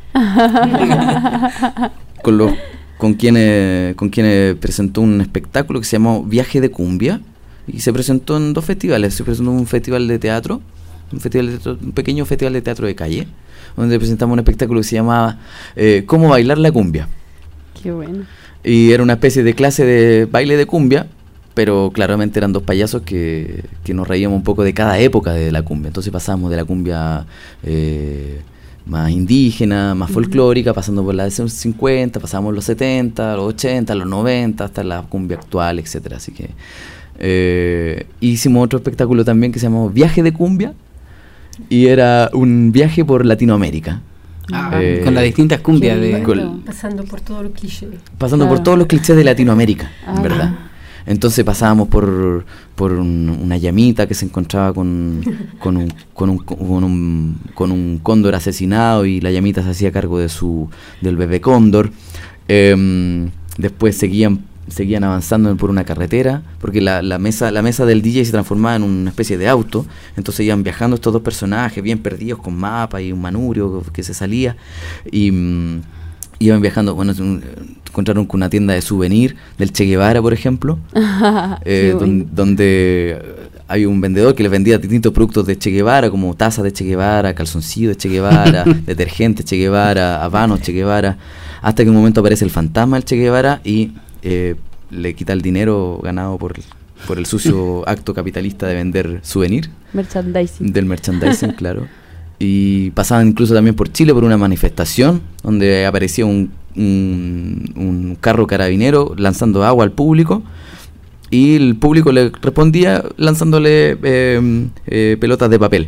con los con quienes con quienes presentó un espectáculo que se llamó Viaje de Cumbia y se presentó en dos festivales. Se presentó en un festival de teatro, un festival de teatro, un pequeño festival de teatro de calle, donde presentamos un espectáculo que se llamaba eh, Cómo bailar la cumbia. Qué bueno. Y era una especie de clase de baile de cumbia, pero claramente eran dos payasos que, que nos reíamos un poco de cada época de la cumbia. Entonces pasábamos de la cumbia eh, más indígena, más folclórica, pasando por la de los cincuenta, pasábamos los setenta, los ochenta, los noventa, hasta la cumbia actual, etcétera. Así que eh, hicimos otro espectáculo también que se llamó Viaje de Cumbia, y era un viaje por Latinoamérica. Ah, eh, con las distintas cumbias. Sí, de con, pasando por todos los clichés. Pasando claro. por todos los clichés de Latinoamérica, ah, ¿verdad? Entonces pasábamos por por un, una llamita que se encontraba con, con, un, con, un, con, un, con un cóndor asesinado y la llamita se hacía cargo de su del bebé cóndor. Eh, después seguían seguían avanzando por una carretera, porque la, la mesa la mesa del D J se transformaba en una especie de auto, entonces iban viajando estos dos personajes bien perdidos con mapas y un manubrio que se salía y um, iban viajando, bueno, un, encontraron con una tienda de souvenir del Che Guevara, por ejemplo, eh, don, donde hay un vendedor que les vendía distintos productos de Che Guevara, como tazas de Che Guevara, calzoncillos de Che Guevara, detergente Che Guevara, habanos Che Guevara, hasta que en un momento aparece el fantasma del Che Guevara y Eh, le quita el dinero ganado por, por el sucio acto capitalista de vender souvenir. Merchandising. Del merchandising, claro. y pasaban incluso también por Chile por una manifestación donde aparecía un, un, un carro carabinero lanzando agua al público y el público le respondía lanzándole eh, eh, pelotas de papel.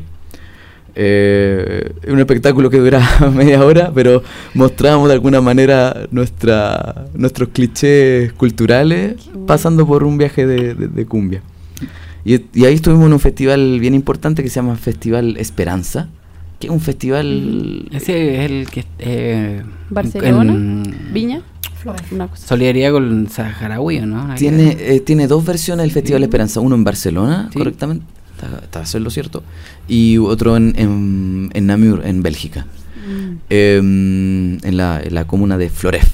Eh, un espectáculo que duraba media hora, pero mostrábamos de alguna manera nuestra nuestros clichés culturales pasando por un viaje de, de, de cumbia. Y, y ahí estuvimos en un festival bien importante que se llama Festival Esperanza, que es un festival... Ese es el que... Eh, ¿Barcelona? en ¿Viña? Flores. Una cosa. solidaridad con Saharaui, ¿no? Tiene, eh, tiene dos versiones del Festival Sí. Esperanza, uno en Barcelona, Sí. correctamente, está, está a ser lo cierto, y otro en, en, en Namur, en Bélgica, Mm. eh, en, la, en la comuna de Floref.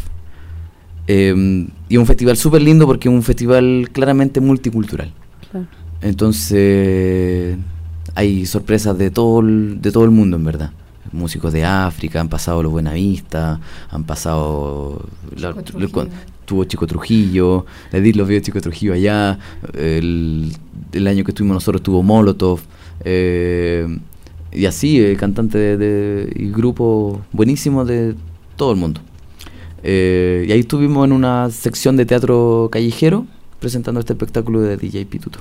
Eh, y un festival súper lindo porque es un festival claramente multicultural. Claro. Entonces hay sorpresas de todo el, de todo el mundo, en verdad. Músicos de África, han pasado los Buenavista, han pasado la, Chico el- Trujillo. tuvo Chico Trujillo, Edith los vio Chico Trujillo allá, el, el año que estuvimos nosotros tuvo Molotov, eh, y así, eh, cantantes de, de- y grupos buenísimos de todo el mundo. Eh, y ahí estuvimos en una sección de teatro callejero presentando este espectáculo de D J Pituto.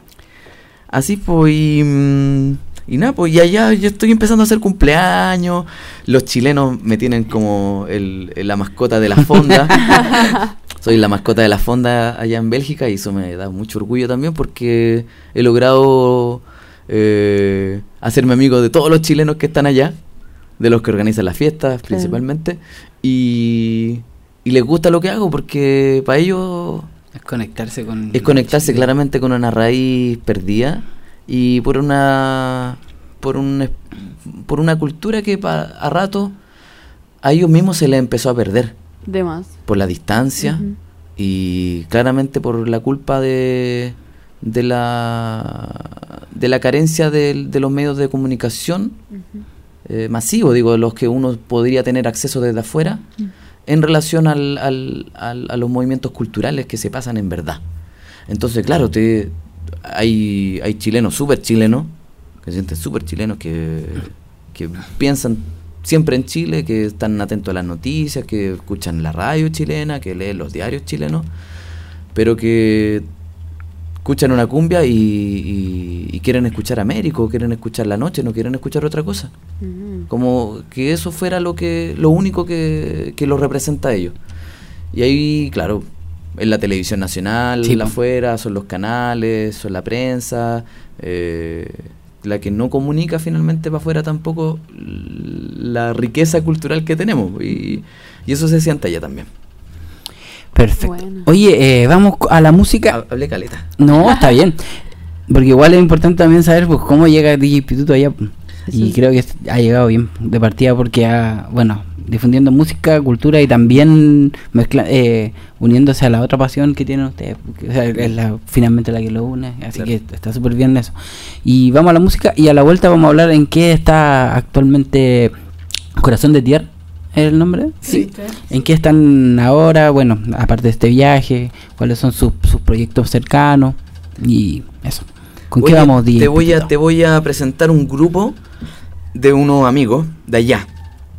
Así pues, y, mm, y nada, pues y allá yo estoy empezando a hacer cumpleaños. Los chilenos me tienen como el, el- la mascota de la fonda. Soy la mascota de la fonda allá en Bélgica y eso me da mucho orgullo también porque he logrado eh, hacerme amigo de todos los chilenos que están allá, de los que organizan las fiestas principalmente, y, y les gusta lo que hago porque para ellos Es conectarse con... es conectarse Chile. claramente con una raíz perdida y por una por un es- por una cultura que pa- a rato a ellos mismos se les empezó a perder De más. por la distancia Ujú. y claramente por la culpa de de la de la carencia del- de, los medios de comunicación Ujú. eh, masivos, digo, los que uno podría tener acceso desde afuera en relación al, al- al- a los movimientos culturales que se pasan en verdad. Entonces, claro, te, hay, hay chilenos, súper chilenos, que se sienten súper chilenos, que, que piensan siempre en Chile, que están atentos a las noticias, que escuchan la radio chilena, que leen los diarios chilenos, pero que escuchan una cumbia y, y- y quieren escuchar Américo, quieren escuchar La Noche, no quieren escuchar otra cosa. Ujú. Como que eso fuera lo que lo único que, que lo representa a ellos. Y ahí, claro, en la televisión nacional, Sí, la po. afuera, son los canales, son la prensa, eh, la que no comunica finalmente para afuera tampoco l- la riqueza cultural que tenemos. Y, y eso se siente allá también. Perfecto. Bueno. Oye, eh, vamos a la música. Ha- Hablé caleta. No, está bien. Porque igual es importante también saber pues cómo llega D J Pituto allá. Eso Y es. creo que es- ha llegado bien de partida porque ha, bueno, difundiendo música, cultura y también mezcla, eh, uniéndose a la otra pasión que tienen ustedes. Porque, o sea, es la, finalmente la que lo une. Así Claro. que está súper bien eso. Y vamos a la música y a la vuelta vamos a hablar en qué está actualmente Corazón de Tierra. ¿Es el nombre? Sí. ¿En qué están ahora? Bueno, aparte de este viaje, ¿cuáles son sus, sus proyectos cercanos? Y eso. ¿Con qué Oye, vamos, D J te voy a Pituto? te voy a presentar un grupo de unos amigos de allá.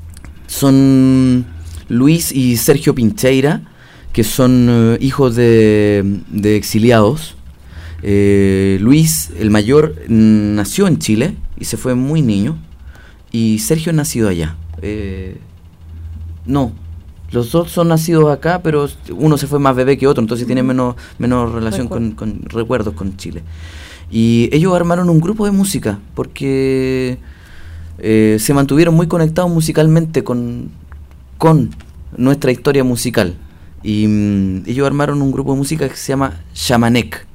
Son Luis y Sergio Pincheira, que son eh, hijos de, de exiliados. Eh, Luis, el mayor, mm, nació en Chile y se fue muy niño. Y Sergio es nacido allá. Eh, no, los dos son nacidos acá, pero uno se fue más bebé que otro, entonces tiene menos, menos relación con, con recuerdos con Chile. Y ellos armaron un grupo de música porque eh, se mantuvieron muy conectados musicalmente con, con nuestra historia musical. Y mm, ellos armaron un grupo de música que se llama Shamanek.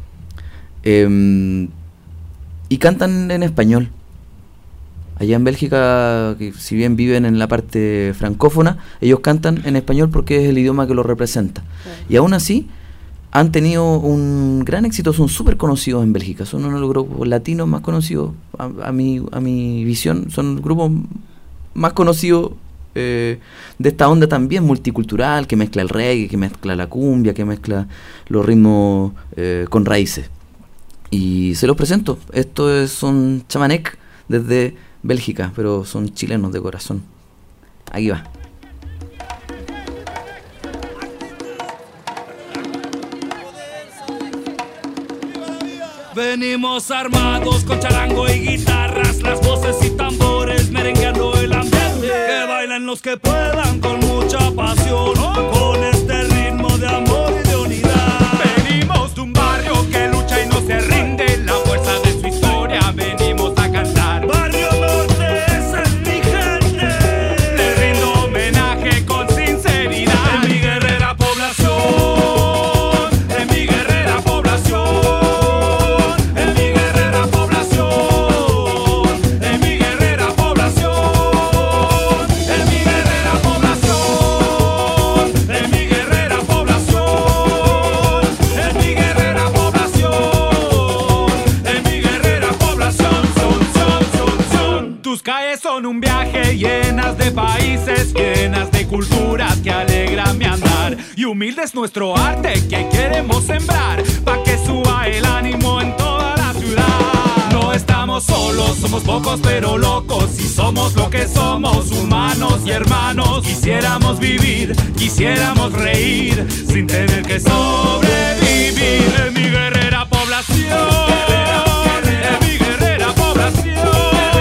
Em, y cantan en español. Allá en Bélgica, que si bien viven en la parte francófona, ellos cantan en español porque es el idioma que los representa. Y aún así, han tenido un gran éxito, son súper conocidos en Bélgica, son uno de los grupos latinos más conocidos, a, a, mi, a mi visión, son los grupos más conocidos eh, de esta onda también multicultural, que mezcla el reggae, que mezcla la cumbia, que mezcla los ritmos eh, con raíces. Y se los presento, estos son Shamanek desde Bélgica, pero son chilenos de corazón. Aquí va. Venimos armados con charango y guitarras, las voces y tambores merengueando el ambiente. Que bailen los que puedan con mucha pasión, con este ritmo de amor y de unidad. Venimos de un barrio que lucha y no se rinde, la fuerza de su historia venimos a cantar. Barrio Norte, esa es mi gente. Le rindo homenaje con sinceridad. En mi guerrera población, en mi guerrera población. Son un viaje llenas de países, llenas de culturas que alegran mi andar. Y humilde es nuestro arte que queremos sembrar, pa' que suba el ánimo en toda la ciudad. No estamos solos, somos pocos pero locos, y somos lo que somos, humanos y hermanos. Quisiéramos vivir, quisiéramos reír, sin tener que sobrevivir. En mi guerrera población, en mi guerrera población.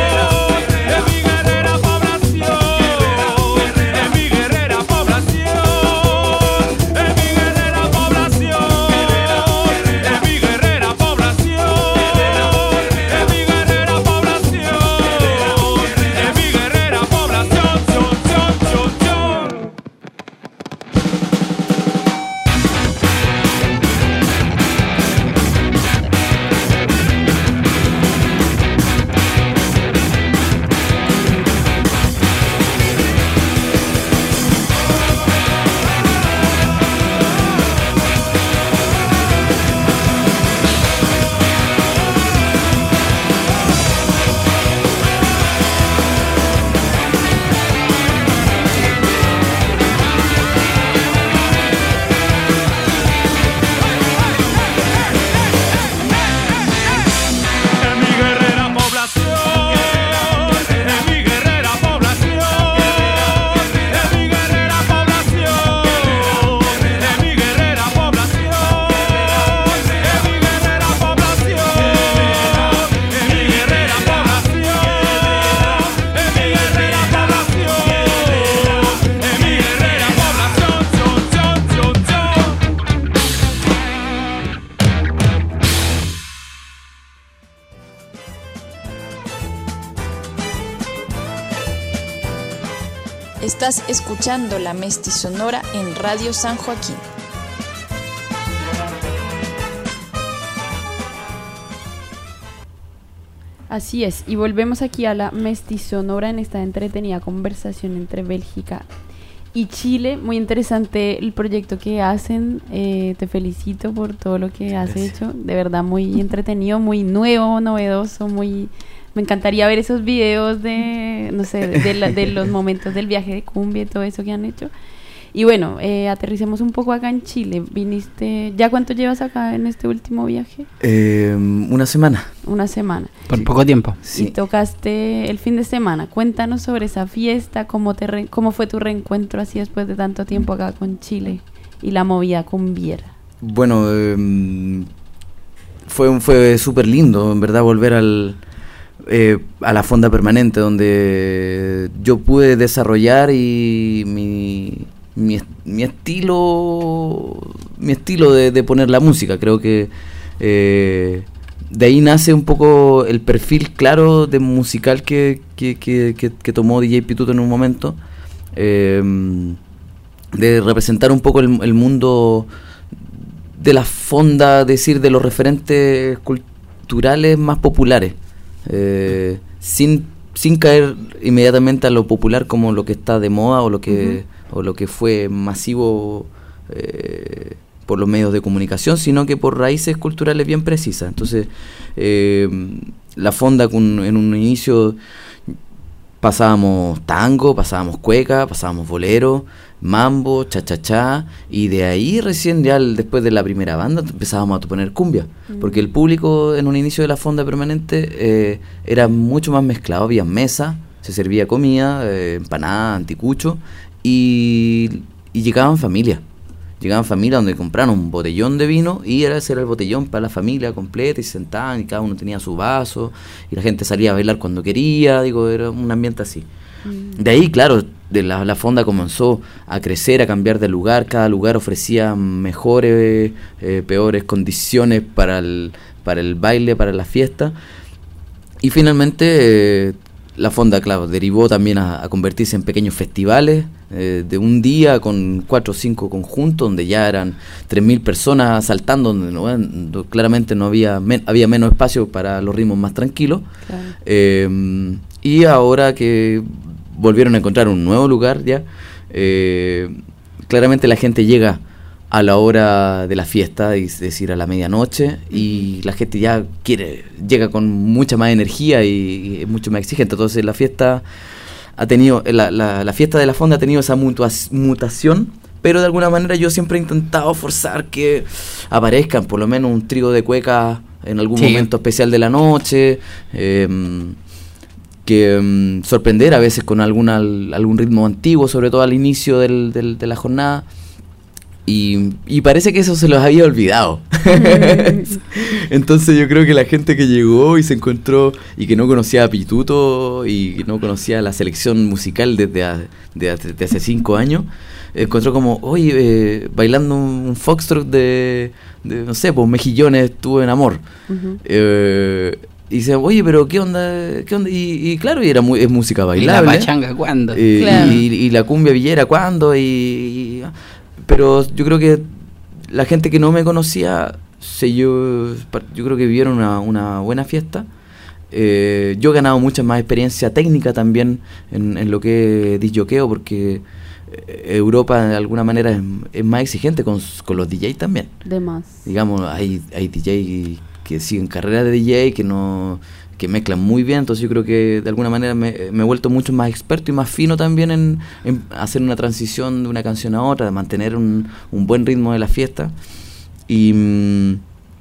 Estás escuchando La Mestisonora en Radio San Joaquín. Así es, y volvemos aquí a La Mestisonora en esta entretenida conversación entre Bélgica y Chile. Muy interesante el proyecto que hacen, eh, te felicito por todo lo que has Gracias. hecho, de verdad muy entretenido, muy nuevo, novedoso, muy... Me encantaría ver esos videos de, no sé, de, de, la, de los momentos del viaje de cumbia y todo eso que han hecho. Y bueno, eh, aterricemos un poco acá en Chile. Viniste, ¿ya cuánto llevas acá en este último viaje? Eh, una semana. Una semana. Por sí. poco tiempo. Sí. Y tocaste el fin de semana. Cuéntanos sobre esa fiesta, cómo, te re, cómo fue tu reencuentro así después de tanto tiempo acá con Chile y la movida cumbiera. Bueno, eh, fue, fue súper lindo, en verdad, volver al... Eh, a la fonda permanente, donde yo pude desarrollar y mi, mi, mi estilo mi estilo de, de poner la música. Creo que eh, de ahí nace un poco el perfil claro de musical que, que, que, que, que tomó D J Pituto en un momento, eh, de representar un poco el, el mundo de la fonda, decir, de los referentes culturales más populares. Eh, sin sin caer inmediatamente a lo popular como lo que está de moda o lo que uh-huh. o lo que fue masivo eh, por los medios de comunicación, sino que por raíces culturales bien precisas. Entonces eh, la fonda con, en un inicio pasábamos tango, pasábamos cueca, pasábamos bolero, mambo, cha-cha-cha, y de ahí recién ya el- después de la primera banda empezábamos a poner cumbia, porque el público en un inicio de la fonda permanente eh, era mucho más mezclado, había mesa, se servía comida, eh, empanada, anticucho, y, y llegaban familias. Llegaban familias donde compraron un botellón de vino y era, ese era el botellón para la familia completa y se sentaban y cada uno tenía su vaso y la gente salía a bailar cuando quería, digo, era un ambiente así. De ahí, claro, de la, la fonda comenzó a crecer, a cambiar de lugar, cada lugar ofrecía mejores, eh, peores condiciones para el, para el baile, para la fiesta y finalmente eh, la fonda, claro, derivó también a, a convertirse en pequeños festivales eh, de un día con cuatro o cinco conjuntos donde ya eran tres mil personas saltando, donde no, no, claramente no había men, había menos espacio para los ritmos más tranquilos. Claro. Eh, y ahora que volvieron a encontrar un nuevo lugar ya, eh, claramente la gente llega a la hora de la fiesta, es decir, a la medianoche, y la gente ya quiere, llega con mucha más energía y, y es mucho más exigente. Entonces la fiesta ha tenido, la, la, la fiesta de la fonda ha tenido esa mutua, mutación, pero de alguna manera yo siempre he intentado forzar que aparezcan por lo menos un trío de cuecas en algún Sí. momento especial de la noche, eh, que um, sorprender a veces con alguna, algún ritmo antiguo, sobre todo al inicio del, del, de la jornada. Y, y parece que eso se los había olvidado. Entonces yo creo que la gente que llegó y se encontró y que no conocía a Pituto y que no conocía la selección musical desde, a, de, desde hace cinco años, encontró como, oye, eh, bailando un, un foxtrot de, de, no sé, pues Mejillones estuvo en amor. Ujú. Eh, y dice, oye, pero ¿qué onda? ¿Qué onda? Y, y claro, y era muy, es música ¿Y la bailable. pachanga cuándo? Eh, Claro. y, y la cumbia villera cuándo y, y- pero yo creo que la gente que no me conocía se yo yo creo que vivieron una, una buena fiesta. Eh, yo he ganado mucha más experiencia técnica también en, en lo que es disjoqueo, porque eh, Europa de alguna manera es, es más exigente con, s- con los D Js también. De más. Digamos, hay, hay D Js que siguen carreras de D J, que no que mezclan muy bien, entonces yo creo que de alguna manera me, me he vuelto mucho más experto y más fino también en, en hacer una transición de una canción a otra, de mantener un, un buen ritmo de la fiesta y, mm,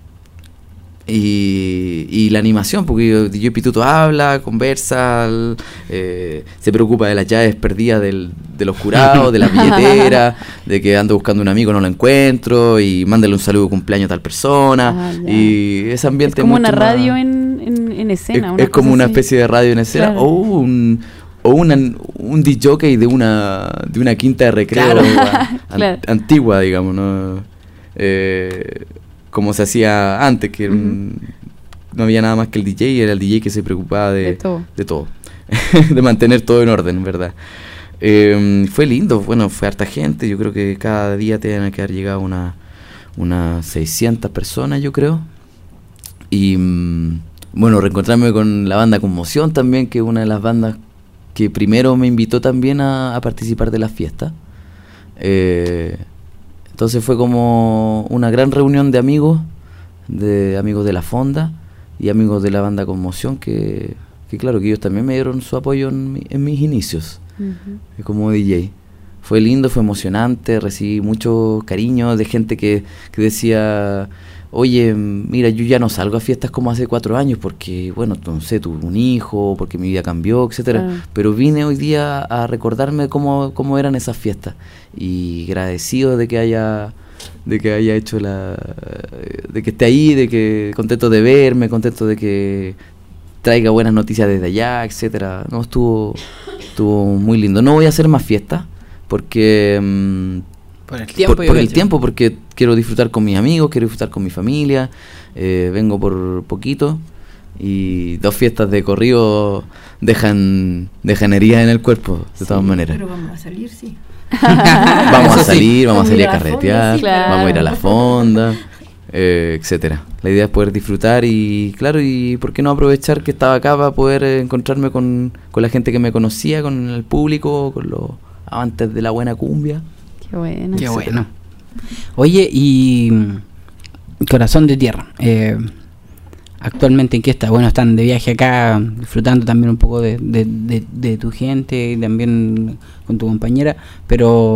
y, y la animación, porque yo, D J Pituto habla, conversa, el- eh, se preocupa de las llaves perdidas del, de los jurados, de la billetera, de que ando buscando un amigo, no lo encuentro, y mándale un saludo de cumpleaños a tal persona, Ah, ya. y ese Es ambiente como mucho una más- radio en, en, en escena. es, una es como cosa una así. especie de radio en escena, Claro. o un o una, un D J de una de una quinta de recreo Claro. an- Claro. antigua, digamos, ¿no? Eh, como se hacía antes, que era un- no había nada más que el D J, y era el D J que se preocupaba de, De todo. de todo, de mantener todo en orden, ¿verdad? Eh, fue lindo, bueno, fue harta gente, yo creo que cada día tienen que haber llegado una, unas seiscientas personas, yo creo. Y mm, bueno, reencontrarme con la banda Conmoción también, que es una de las bandas que primero me invitó también a, a participar de la fiesta. Eh, entonces fue como una gran reunión de amigos, de amigos de la fonda y amigos de la banda Conmoción, que, que claro, que ellos también me dieron su apoyo en, mi- en mis inicios Ujú. como D J. Fue lindo, fue emocionante, recibí mucho cariño de gente que, que decía, oye, mira, yo ya no salgo a fiestas como hace cuatro años porque, bueno, no sé, tuve un hijo, porque mi vida cambió, etcétera. Claro. Pero vine hoy día a recordarme cómo, cómo eran esas fiestas y agradecido de que haya de que haya hecho la de que esté ahí, de que contento de verme, contento de que traiga buenas noticias desde allá, etcétera. No, estuvo estuvo muy lindo. No voy a hacer más fiestas porque mm, Por el tiempo. por, yo por el cacho. tiempo, porque quiero disfrutar con mis amigos, quiero disfrutar con mi familia, eh, vengo por poquito y dos fiestas de corrido dejan dejan heridas en el cuerpo, de todas maneras. Pero vamos a salir, sí. Vamos Eso a sí. salir, vamos a Vamos a salir ir a a la fonda, carretear, sí, claro. vamos a ir a la fonda, eh, etcétera. La idea es poder disfrutar y, claro, y por qué no aprovechar que estaba acá para poder eh, encontrarme con, con la gente que me conocía, con el público, con los amantes de la buena cumbia. Qué bueno. Qué bueno. Oye, y mm, Corazón de Tierra, eh, ¿actualmente en qué está? Bueno, están de viaje acá, disfrutando también un poco de, de, de- de tu gente y también con tu compañera, pero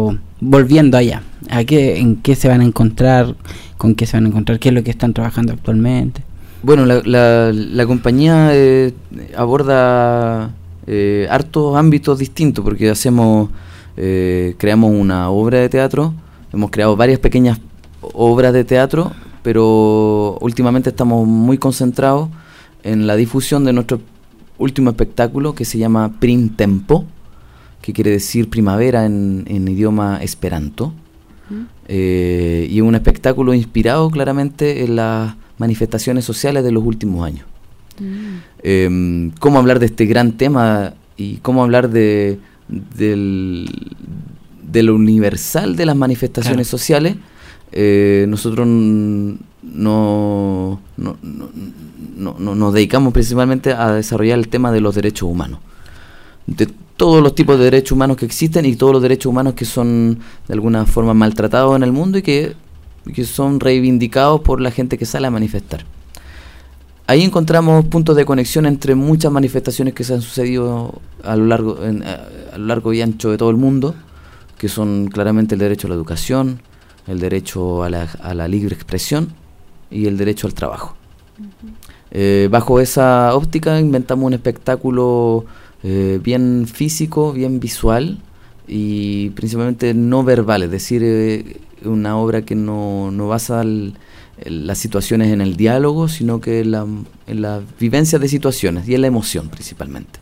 volviendo allá, ¿a qué, en qué se van a encontrar? ¿Con qué se van a encontrar? ¿Qué es lo que están trabajando actualmente? Bueno, la, la, la compañía eh, aborda eh, hartos ámbitos distintos, porque hacemos, eh, creamos una obra de teatro, hemos creado varias pequeñas obras de teatro, pero últimamente estamos muy concentrados en la difusión de nuestro último espectáculo, que se llama Printempo, que quiere decir primavera en, en idioma esperanto. Uh-huh. eh, y es un espectáculo inspirado claramente en las manifestaciones sociales de los últimos años. Uh-huh. eh, cómo hablar de este gran tema y cómo hablar de, del, de lo universal de las manifestaciones claro. sociales. Eh, nosotros no, no, no, no, no nos dedicamos principalmente a desarrollar el tema de los derechos humanos, de todos los tipos de derechos humanos que existen y todos los derechos humanos que son de alguna forma maltratados en el mundo y que, que son reivindicados por la gente que sale a manifestar. Ahí encontramos puntos de conexión entre muchas manifestaciones que se han sucedido a lo largo, en, a, a lo largo y ancho de todo el mundo, que son claramente el derecho a la educación, el derecho a la, a la libre expresión y el derecho al trabajo. Uh-huh. Eh, bajo esa óptica inventamos un espectáculo eh, bien físico, bien visual y principalmente no verbal, es decir, eh, una obra que no, no basa el, el, las situaciones en el diálogo, sino que en la, en la vivencia de situaciones y en la emoción principalmente.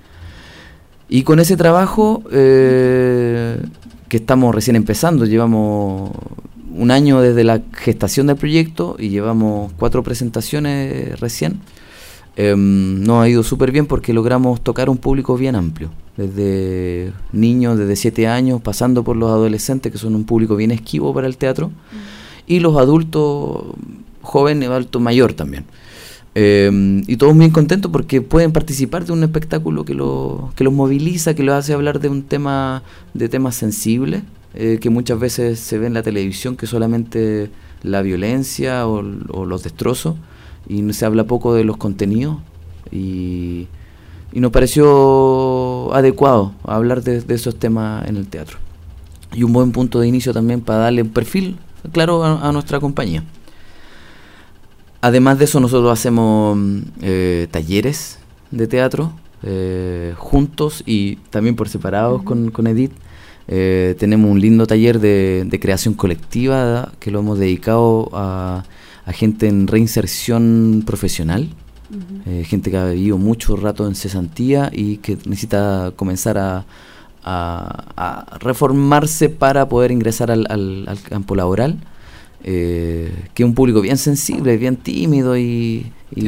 Y con ese trabajo eh, que estamos recién empezando, llevamos un año desde la gestación del proyecto y llevamos cuatro presentaciones recién. Eh, nos ha ido súper bien porque logramos tocar un público bien amplio, desde niños desde siete años, pasando por los adolescentes, que son un público bien esquivo para el teatro, mm. y los adultos jóvenes, adultos mayor también. Eh, y todos muy contentos porque pueden participar de un espectáculo que, lo, que los moviliza, que los hace hablar de un tema, de temas sensibles, eh, que muchas veces se ve en la televisión, que solamente la violencia o, o los destrozos, y se habla poco de los contenidos, y, y nos pareció adecuado hablar de, de esos temas en el teatro. Y un buen punto de inicio también para darle un perfil claro a, a nuestra compañía. Además de eso, nosotros hacemos eh, talleres de teatro eh, juntos y también por separados uh-huh. con, con Edith. Eh, tenemos un lindo taller de, de creación colectiva que lo hemos dedicado a, a gente en reinserción profesional, uh-huh. eh, gente que ha vivido mucho rato en cesantía y que necesita comenzar a, a, a reformarse para poder ingresar al, al, al campo laboral. Eh, que es un público bien sensible, bien tímido y, y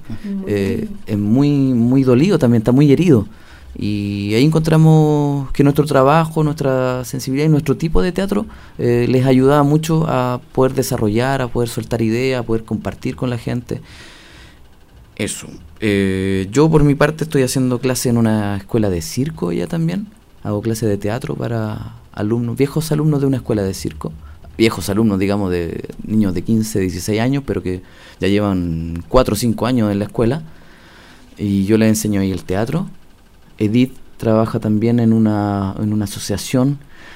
eh, es muy muy dolido también, está muy herido, y ahí encontramos que nuestro trabajo, nuestra sensibilidad y nuestro tipo de teatro eh, les ayuda mucho a poder desarrollar, a poder soltar ideas, a poder compartir con la gente. Eso. Eh, yo por mi parte estoy haciendo clase en una escuela de circo ya también, hago clase de teatro para alumnos, viejos alumnos de una escuela de circo. Viejos alumnos, digamos, de niños de quince, dieciséis años, pero que ya llevan cuatro o cinco años en la escuela, y yo les enseño ahí el teatro. Edith trabaja también en una, en una asociación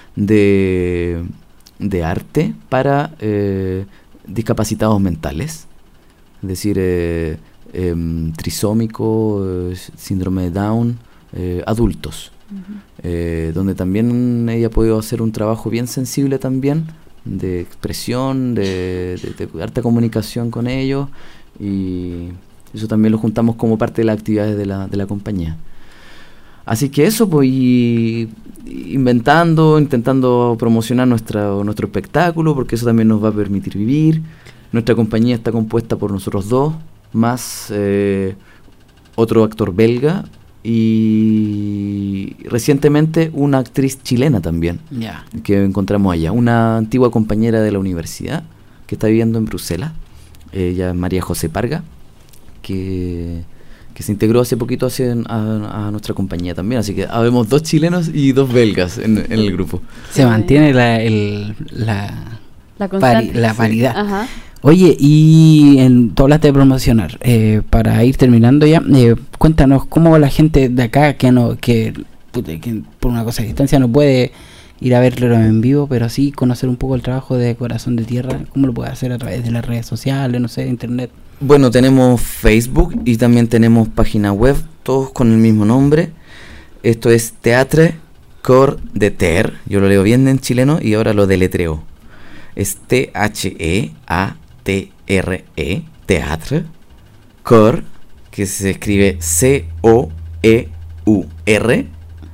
de, de arte para eh, discapacitados mentales, es decir, eh, eh, trisómico, eh, síndrome de Down, eh, adultos, uh-huh. eh, donde también ella ha podido hacer un trabajo bien sensible también, de expresión, de, de, de harta comunicación con ellos, y eso también lo juntamos como parte de las actividades de la, de la compañía. Así que eso, pues, y, inventando, intentando promocionar nuestra, nuestro espectáculo, porque eso también nos va a permitir vivir. Nuestra compañía está compuesta por nosotros dos, más eh, otro actor belga, y recientemente una actriz chilena también, yeah. que encontramos allá, una antigua compañera de la universidad que está viviendo en Bruselas, ella es María José Parga, que, que se integró hace poquito hacia, a, a nuestra compañía también, así que habemos dos chilenos y dos belgas en, en el grupo. Se mantiene la, el, la, la, pari, la paridad. Sí. Ajá. Oye, y en, tú hablaste de promocionar, eh, para ir terminando ya, eh, cuéntanos cómo la gente de acá que no que, que por una cosa de distancia no puede ir a verlo en vivo, pero sí conocer un poco el trabajo de Corazón de Tierra. ¿Cómo lo puede hacer? A través de las redes sociales, no sé, internet. Bueno, tenemos Facebook y también tenemos página web, todos con el mismo nombre. Esto es Teatre Cor de Ter, yo lo leo bien en chileno y ahora lo deletreo. Es T H E A T R E, Teatre Cor, que se escribe C O E U R,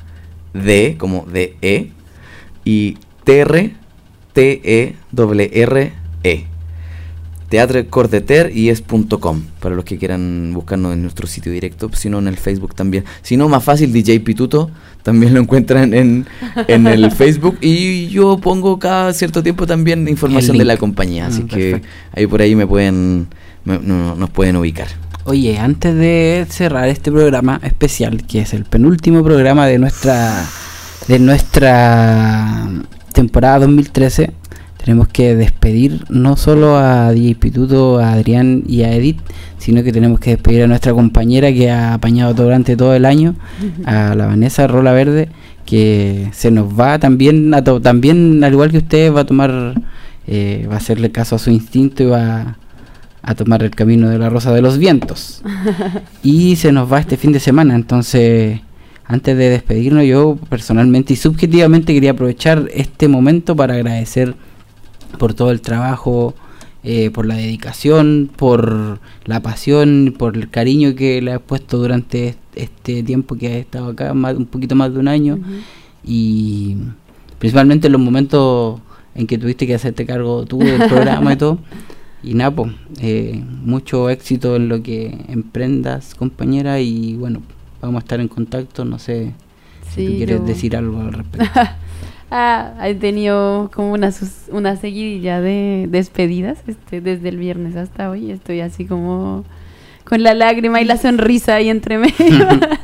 D como D E, y Terre, T E R R E. Teatre Cor de Ter y es punto com para los que quieran buscarnos en nuestro sitio directo, si no en el Facebook también. Si no, más fácil, D J Pituto, también lo encuentran en, en el Facebook, y yo pongo cada cierto tiempo también información de la compañía, así mm, que ahí por ahí me pueden me, no, nos pueden ubicar. Oye, antes de cerrar este programa especial, que es el penúltimo programa de nuestra de nuestra temporada dos mil trece, tenemos que despedir no solo a D J Pituto, a Adrián y a Edith, sino que tenemos que despedir a nuestra compañera que ha apañado todo durante todo el año, a la Vanessa Rola Verde, que se nos va también, a to- también al igual que usted, va a tomar, eh, va a hacerle caso a su instinto y va a tomar el camino de la Rosa de los Vientos. Y se nos va este fin de semana, entonces antes de despedirnos, yo personalmente y subjetivamente quería aprovechar este momento para agradecer por todo el trabajo, eh, por la dedicación, por la pasión, por el cariño que le has puesto durante este tiempo que has estado acá, más, un poquito más de un año, uh-huh. Y principalmente en los momentos en que tuviste que hacerte cargo tú del programa y todo. Y nada, pues, eh, mucho éxito en lo que emprendas, compañera, y bueno, vamos a estar en contacto, no sé sí, si tú quieres yo... decir algo al respecto. Ah, he tenido como una, sus- una seguidilla de despedidas, este, desde el viernes hasta hoy. Estoy así como con la lágrima y la sonrisa ahí entre medio.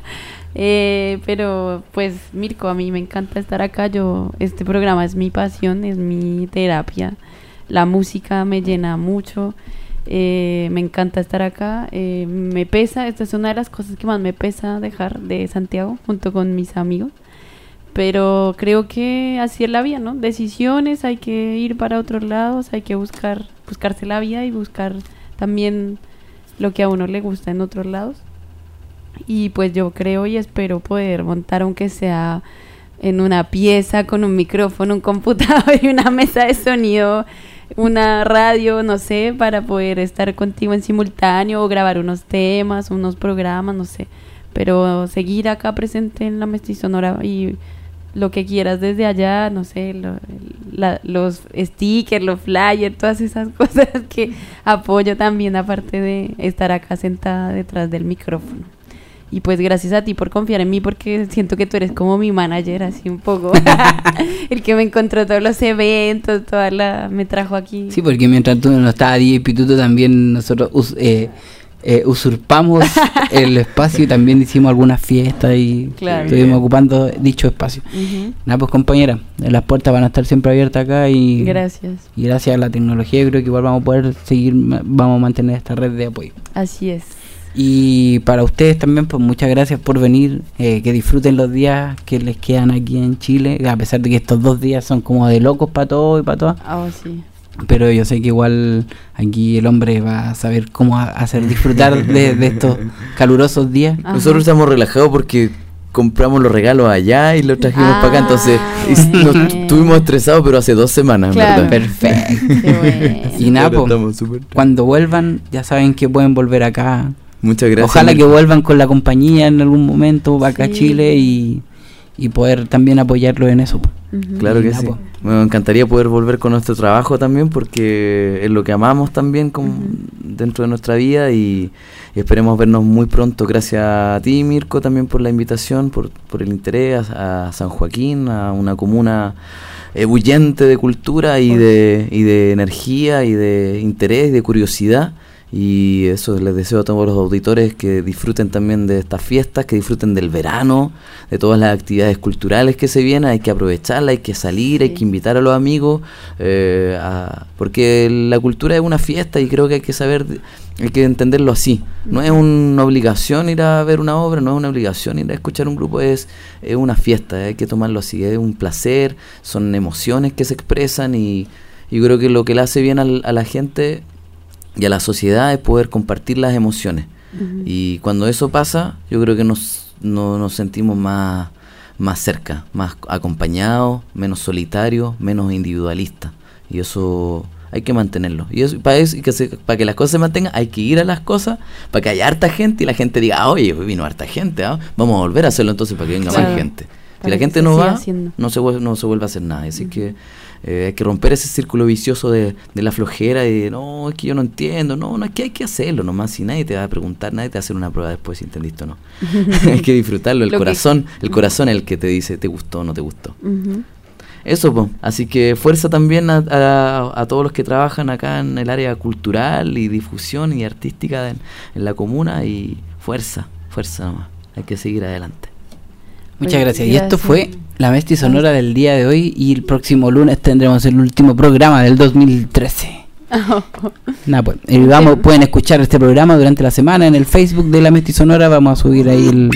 eh, pero pues Mirko, a mí me encanta estar acá. Yo, este programa es mi pasión, es mi terapia. La música me llena mucho. Eh, me encanta estar acá. Eh, me pesa, esta es una de las cosas que más me pesa dejar de Santiago junto con mis amigos. Pero creo que así es la vida, ¿no? Decisiones, hay que ir para otros lados, hay que buscar buscarse la vida y buscar también lo que a uno le gusta en otros lados. Y pues yo creo y espero poder montar, aunque sea en una pieza con un micrófono, un computador y una mesa de sonido, una radio, no sé, para poder estar contigo en simultáneo o grabar unos temas, unos programas, no sé. Pero seguir acá presente en la Mestizonora y lo que quieras desde allá, no sé, lo, la, los stickers, los flyers, todas esas cosas que apoyo también, aparte de estar acá sentada detrás del micrófono. Y pues gracias a ti por confiar en mí, porque siento que tú eres como mi manager, así un poco. El que me encontró todos los eventos, toda la me trajo aquí. Sí, porque mientras tú no estabas D J Pituto, también nosotros us, eh, eh, usurpamos el espacio y también hicimos algunas fiestas y claro, estuvimos bien ocupando dicho espacio. Uh-huh. Nada, pues compañera, las puertas van a estar siempre abiertas acá y gracias. Y gracias a la tecnología yo creo que igual vamos a poder seguir, vamos a mantener esta red de apoyo. Así es. Y para ustedes también, pues muchas gracias por venir, eh, que disfruten los días que les quedan aquí en Chile, a pesar de que estos dos días son como de locos para todos y para todas. Oh, sí. Pero yo sé que igual aquí el hombre va a saber cómo hacer disfrutar de, de estos calurosos días. Ajá. Nosotros estamos relajados porque compramos los regalos allá y los trajimos ah, para acá, entonces y nos estuvimos estresados, pero hace dos semanas, claro, ¿verdad? Perfecto. Bueno. Y nada, po, cuando vuelvan ya saben que pueden volver acá. Muchas gracias. Ojalá que vuelvan con la compañía en algún momento acá sí. a Chile y, y poder también apoyarlo en eso. Uh-huh. Claro que sí. Me encantaría poder volver con nuestro trabajo también, porque es lo que amamos también con, uh-huh. dentro de nuestra vida, y, y esperemos vernos muy pronto. Gracias a ti, Mirko, también por la invitación, por, por el interés a, a San Joaquín, a una comuna ebulliente de cultura y de, y de energía y de interés y de curiosidad. Y eso les deseo a todos los auditores que disfruten también de estas fiestas, que disfruten del verano, de todas las actividades culturales que se vienen. Hay que aprovecharla, hay que salir, sí. hay que invitar a los amigos, eh, a, porque la cultura es una fiesta y creo que hay que saber, hay que entenderlo así. No es una obligación ir a ver una obra, no es una obligación ir a escuchar un grupo, es, es una fiesta, hay que tomarlo así, es un placer, son emociones que se expresan y yo creo que lo que le hace bien al, a la gente y a la sociedad es poder compartir las emociones. Uh-huh. Y cuando eso pasa, yo creo que nos, no, nos sentimos más, más cerca, más acompañados, menos solitarios, menos individualistas. Y eso hay que mantenerlo. Y eso, para, eso, y que se, para que las cosas se mantengan, hay que ir a las cosas, para que haya harta gente y la gente diga, ah, oye, vino harta gente, ¿eh? Vamos a volver a hacerlo entonces para que venga claro. más gente. Si la gente no va, no se, vuelve, no se vuelve a hacer nada. Así uh-huh. que eh, hay que romper ese círculo vicioso de, de la flojera y de, no, es que yo no entiendo. No, no, es que hay que hacerlo nomás. Si nadie te va a preguntar, nadie te va a hacer una prueba después si entendiste o no. Hay que disfrutarlo. El Lo corazón que... el corazón es el que te dice, te gustó o no te gustó. Uh-huh. Eso, pues. Así que fuerza también a, a, a todos los que trabajan acá en el área cultural y difusión y artística en, en la comuna. Y fuerza, fuerza nomás. Hay que seguir adelante. Muchas gracias. Y esto fue la Mesti Sonora del día de hoy y el próximo lunes tendremos el último programa del dos mil trece. Oh. Nada, pues, y vamos, pueden escuchar este programa durante la semana en el Facebook de la Mesti Sonora. Vamos a subir ahí el,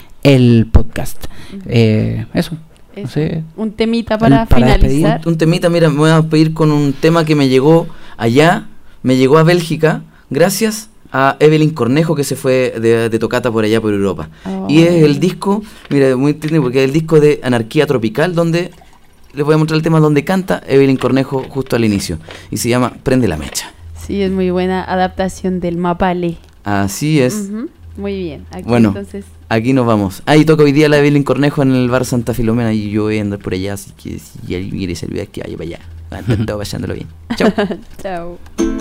el podcast. Eh, eso. No sé, un temita para, para finalizar. Un, un temita, mira, me voy a pedir con un tema que me llegó allá, me llegó a Bélgica, gracias a Evelyn Cornejo, que se fue de, de tocata por allá por Europa. Oh. Y es el disco, mira, muy triste porque es el disco de Anarquía Tropical, donde les voy a mostrar el tema donde canta Evelyn Cornejo justo al inicio. Y se llama Prende la Mecha. Sí, es muy buena adaptación del Mapale. Así es. Uh-huh. Muy bien. Aquí bueno, entonces... aquí nos vamos. Ahí toca hoy día la Evelyn Cornejo en el bar Santa Filomena y yo voy a andar por allá, así que si alguien quiere servir que vaya para allá. Van todo pasándolo bien. Chao. Chao.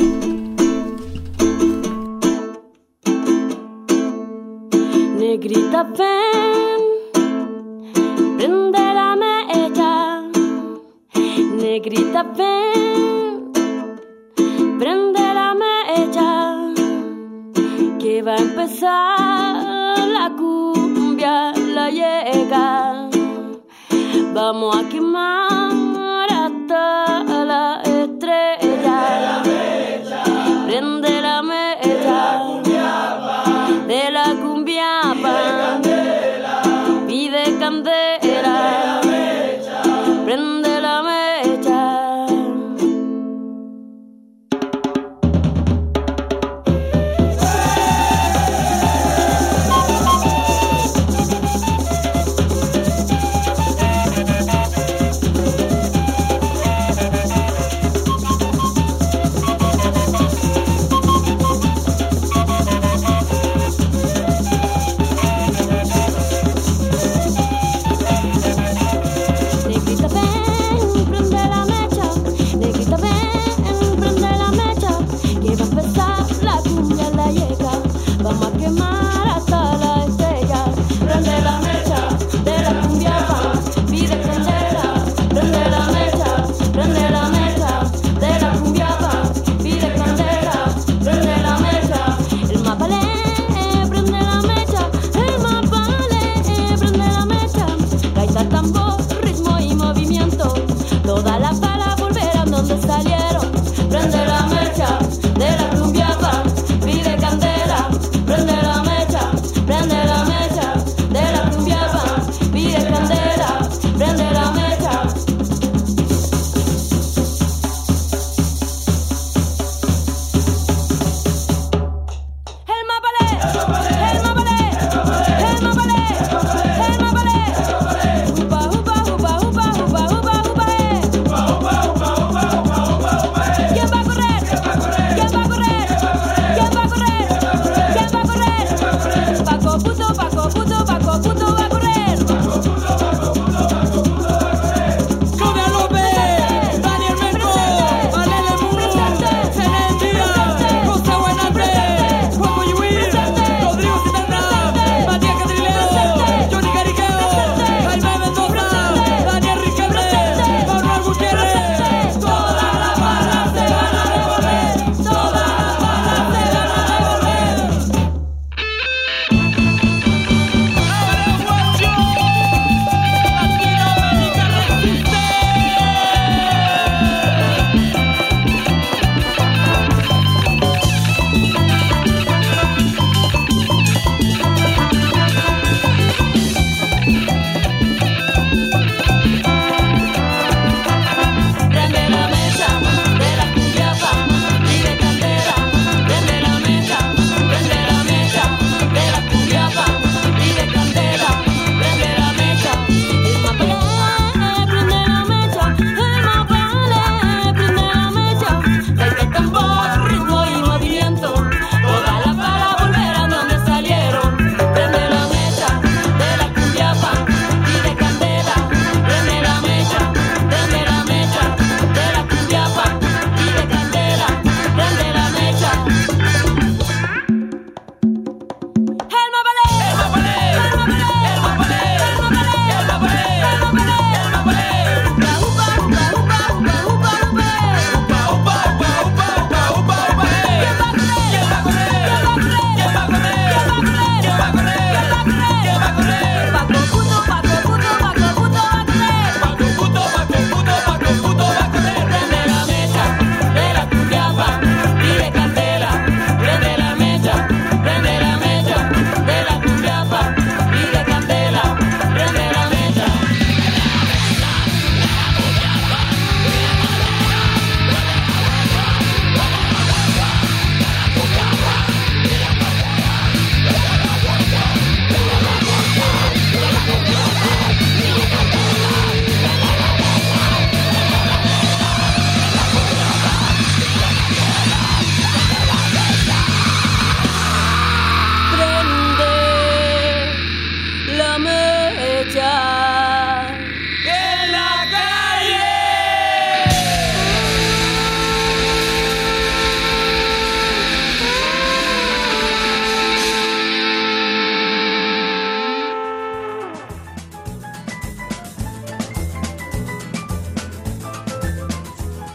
Negrita, ven, prende la mecha. Negrita, ven, prende la mecha, que va a empezar la cumbia, la llega. Vamos a quemar hasta la estrella. Prende la mecha de la cumbiapa, pide candela, prende la mecha.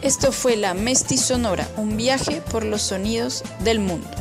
Esto fue La Mestizonora, un viaje por los sonidos del mundo.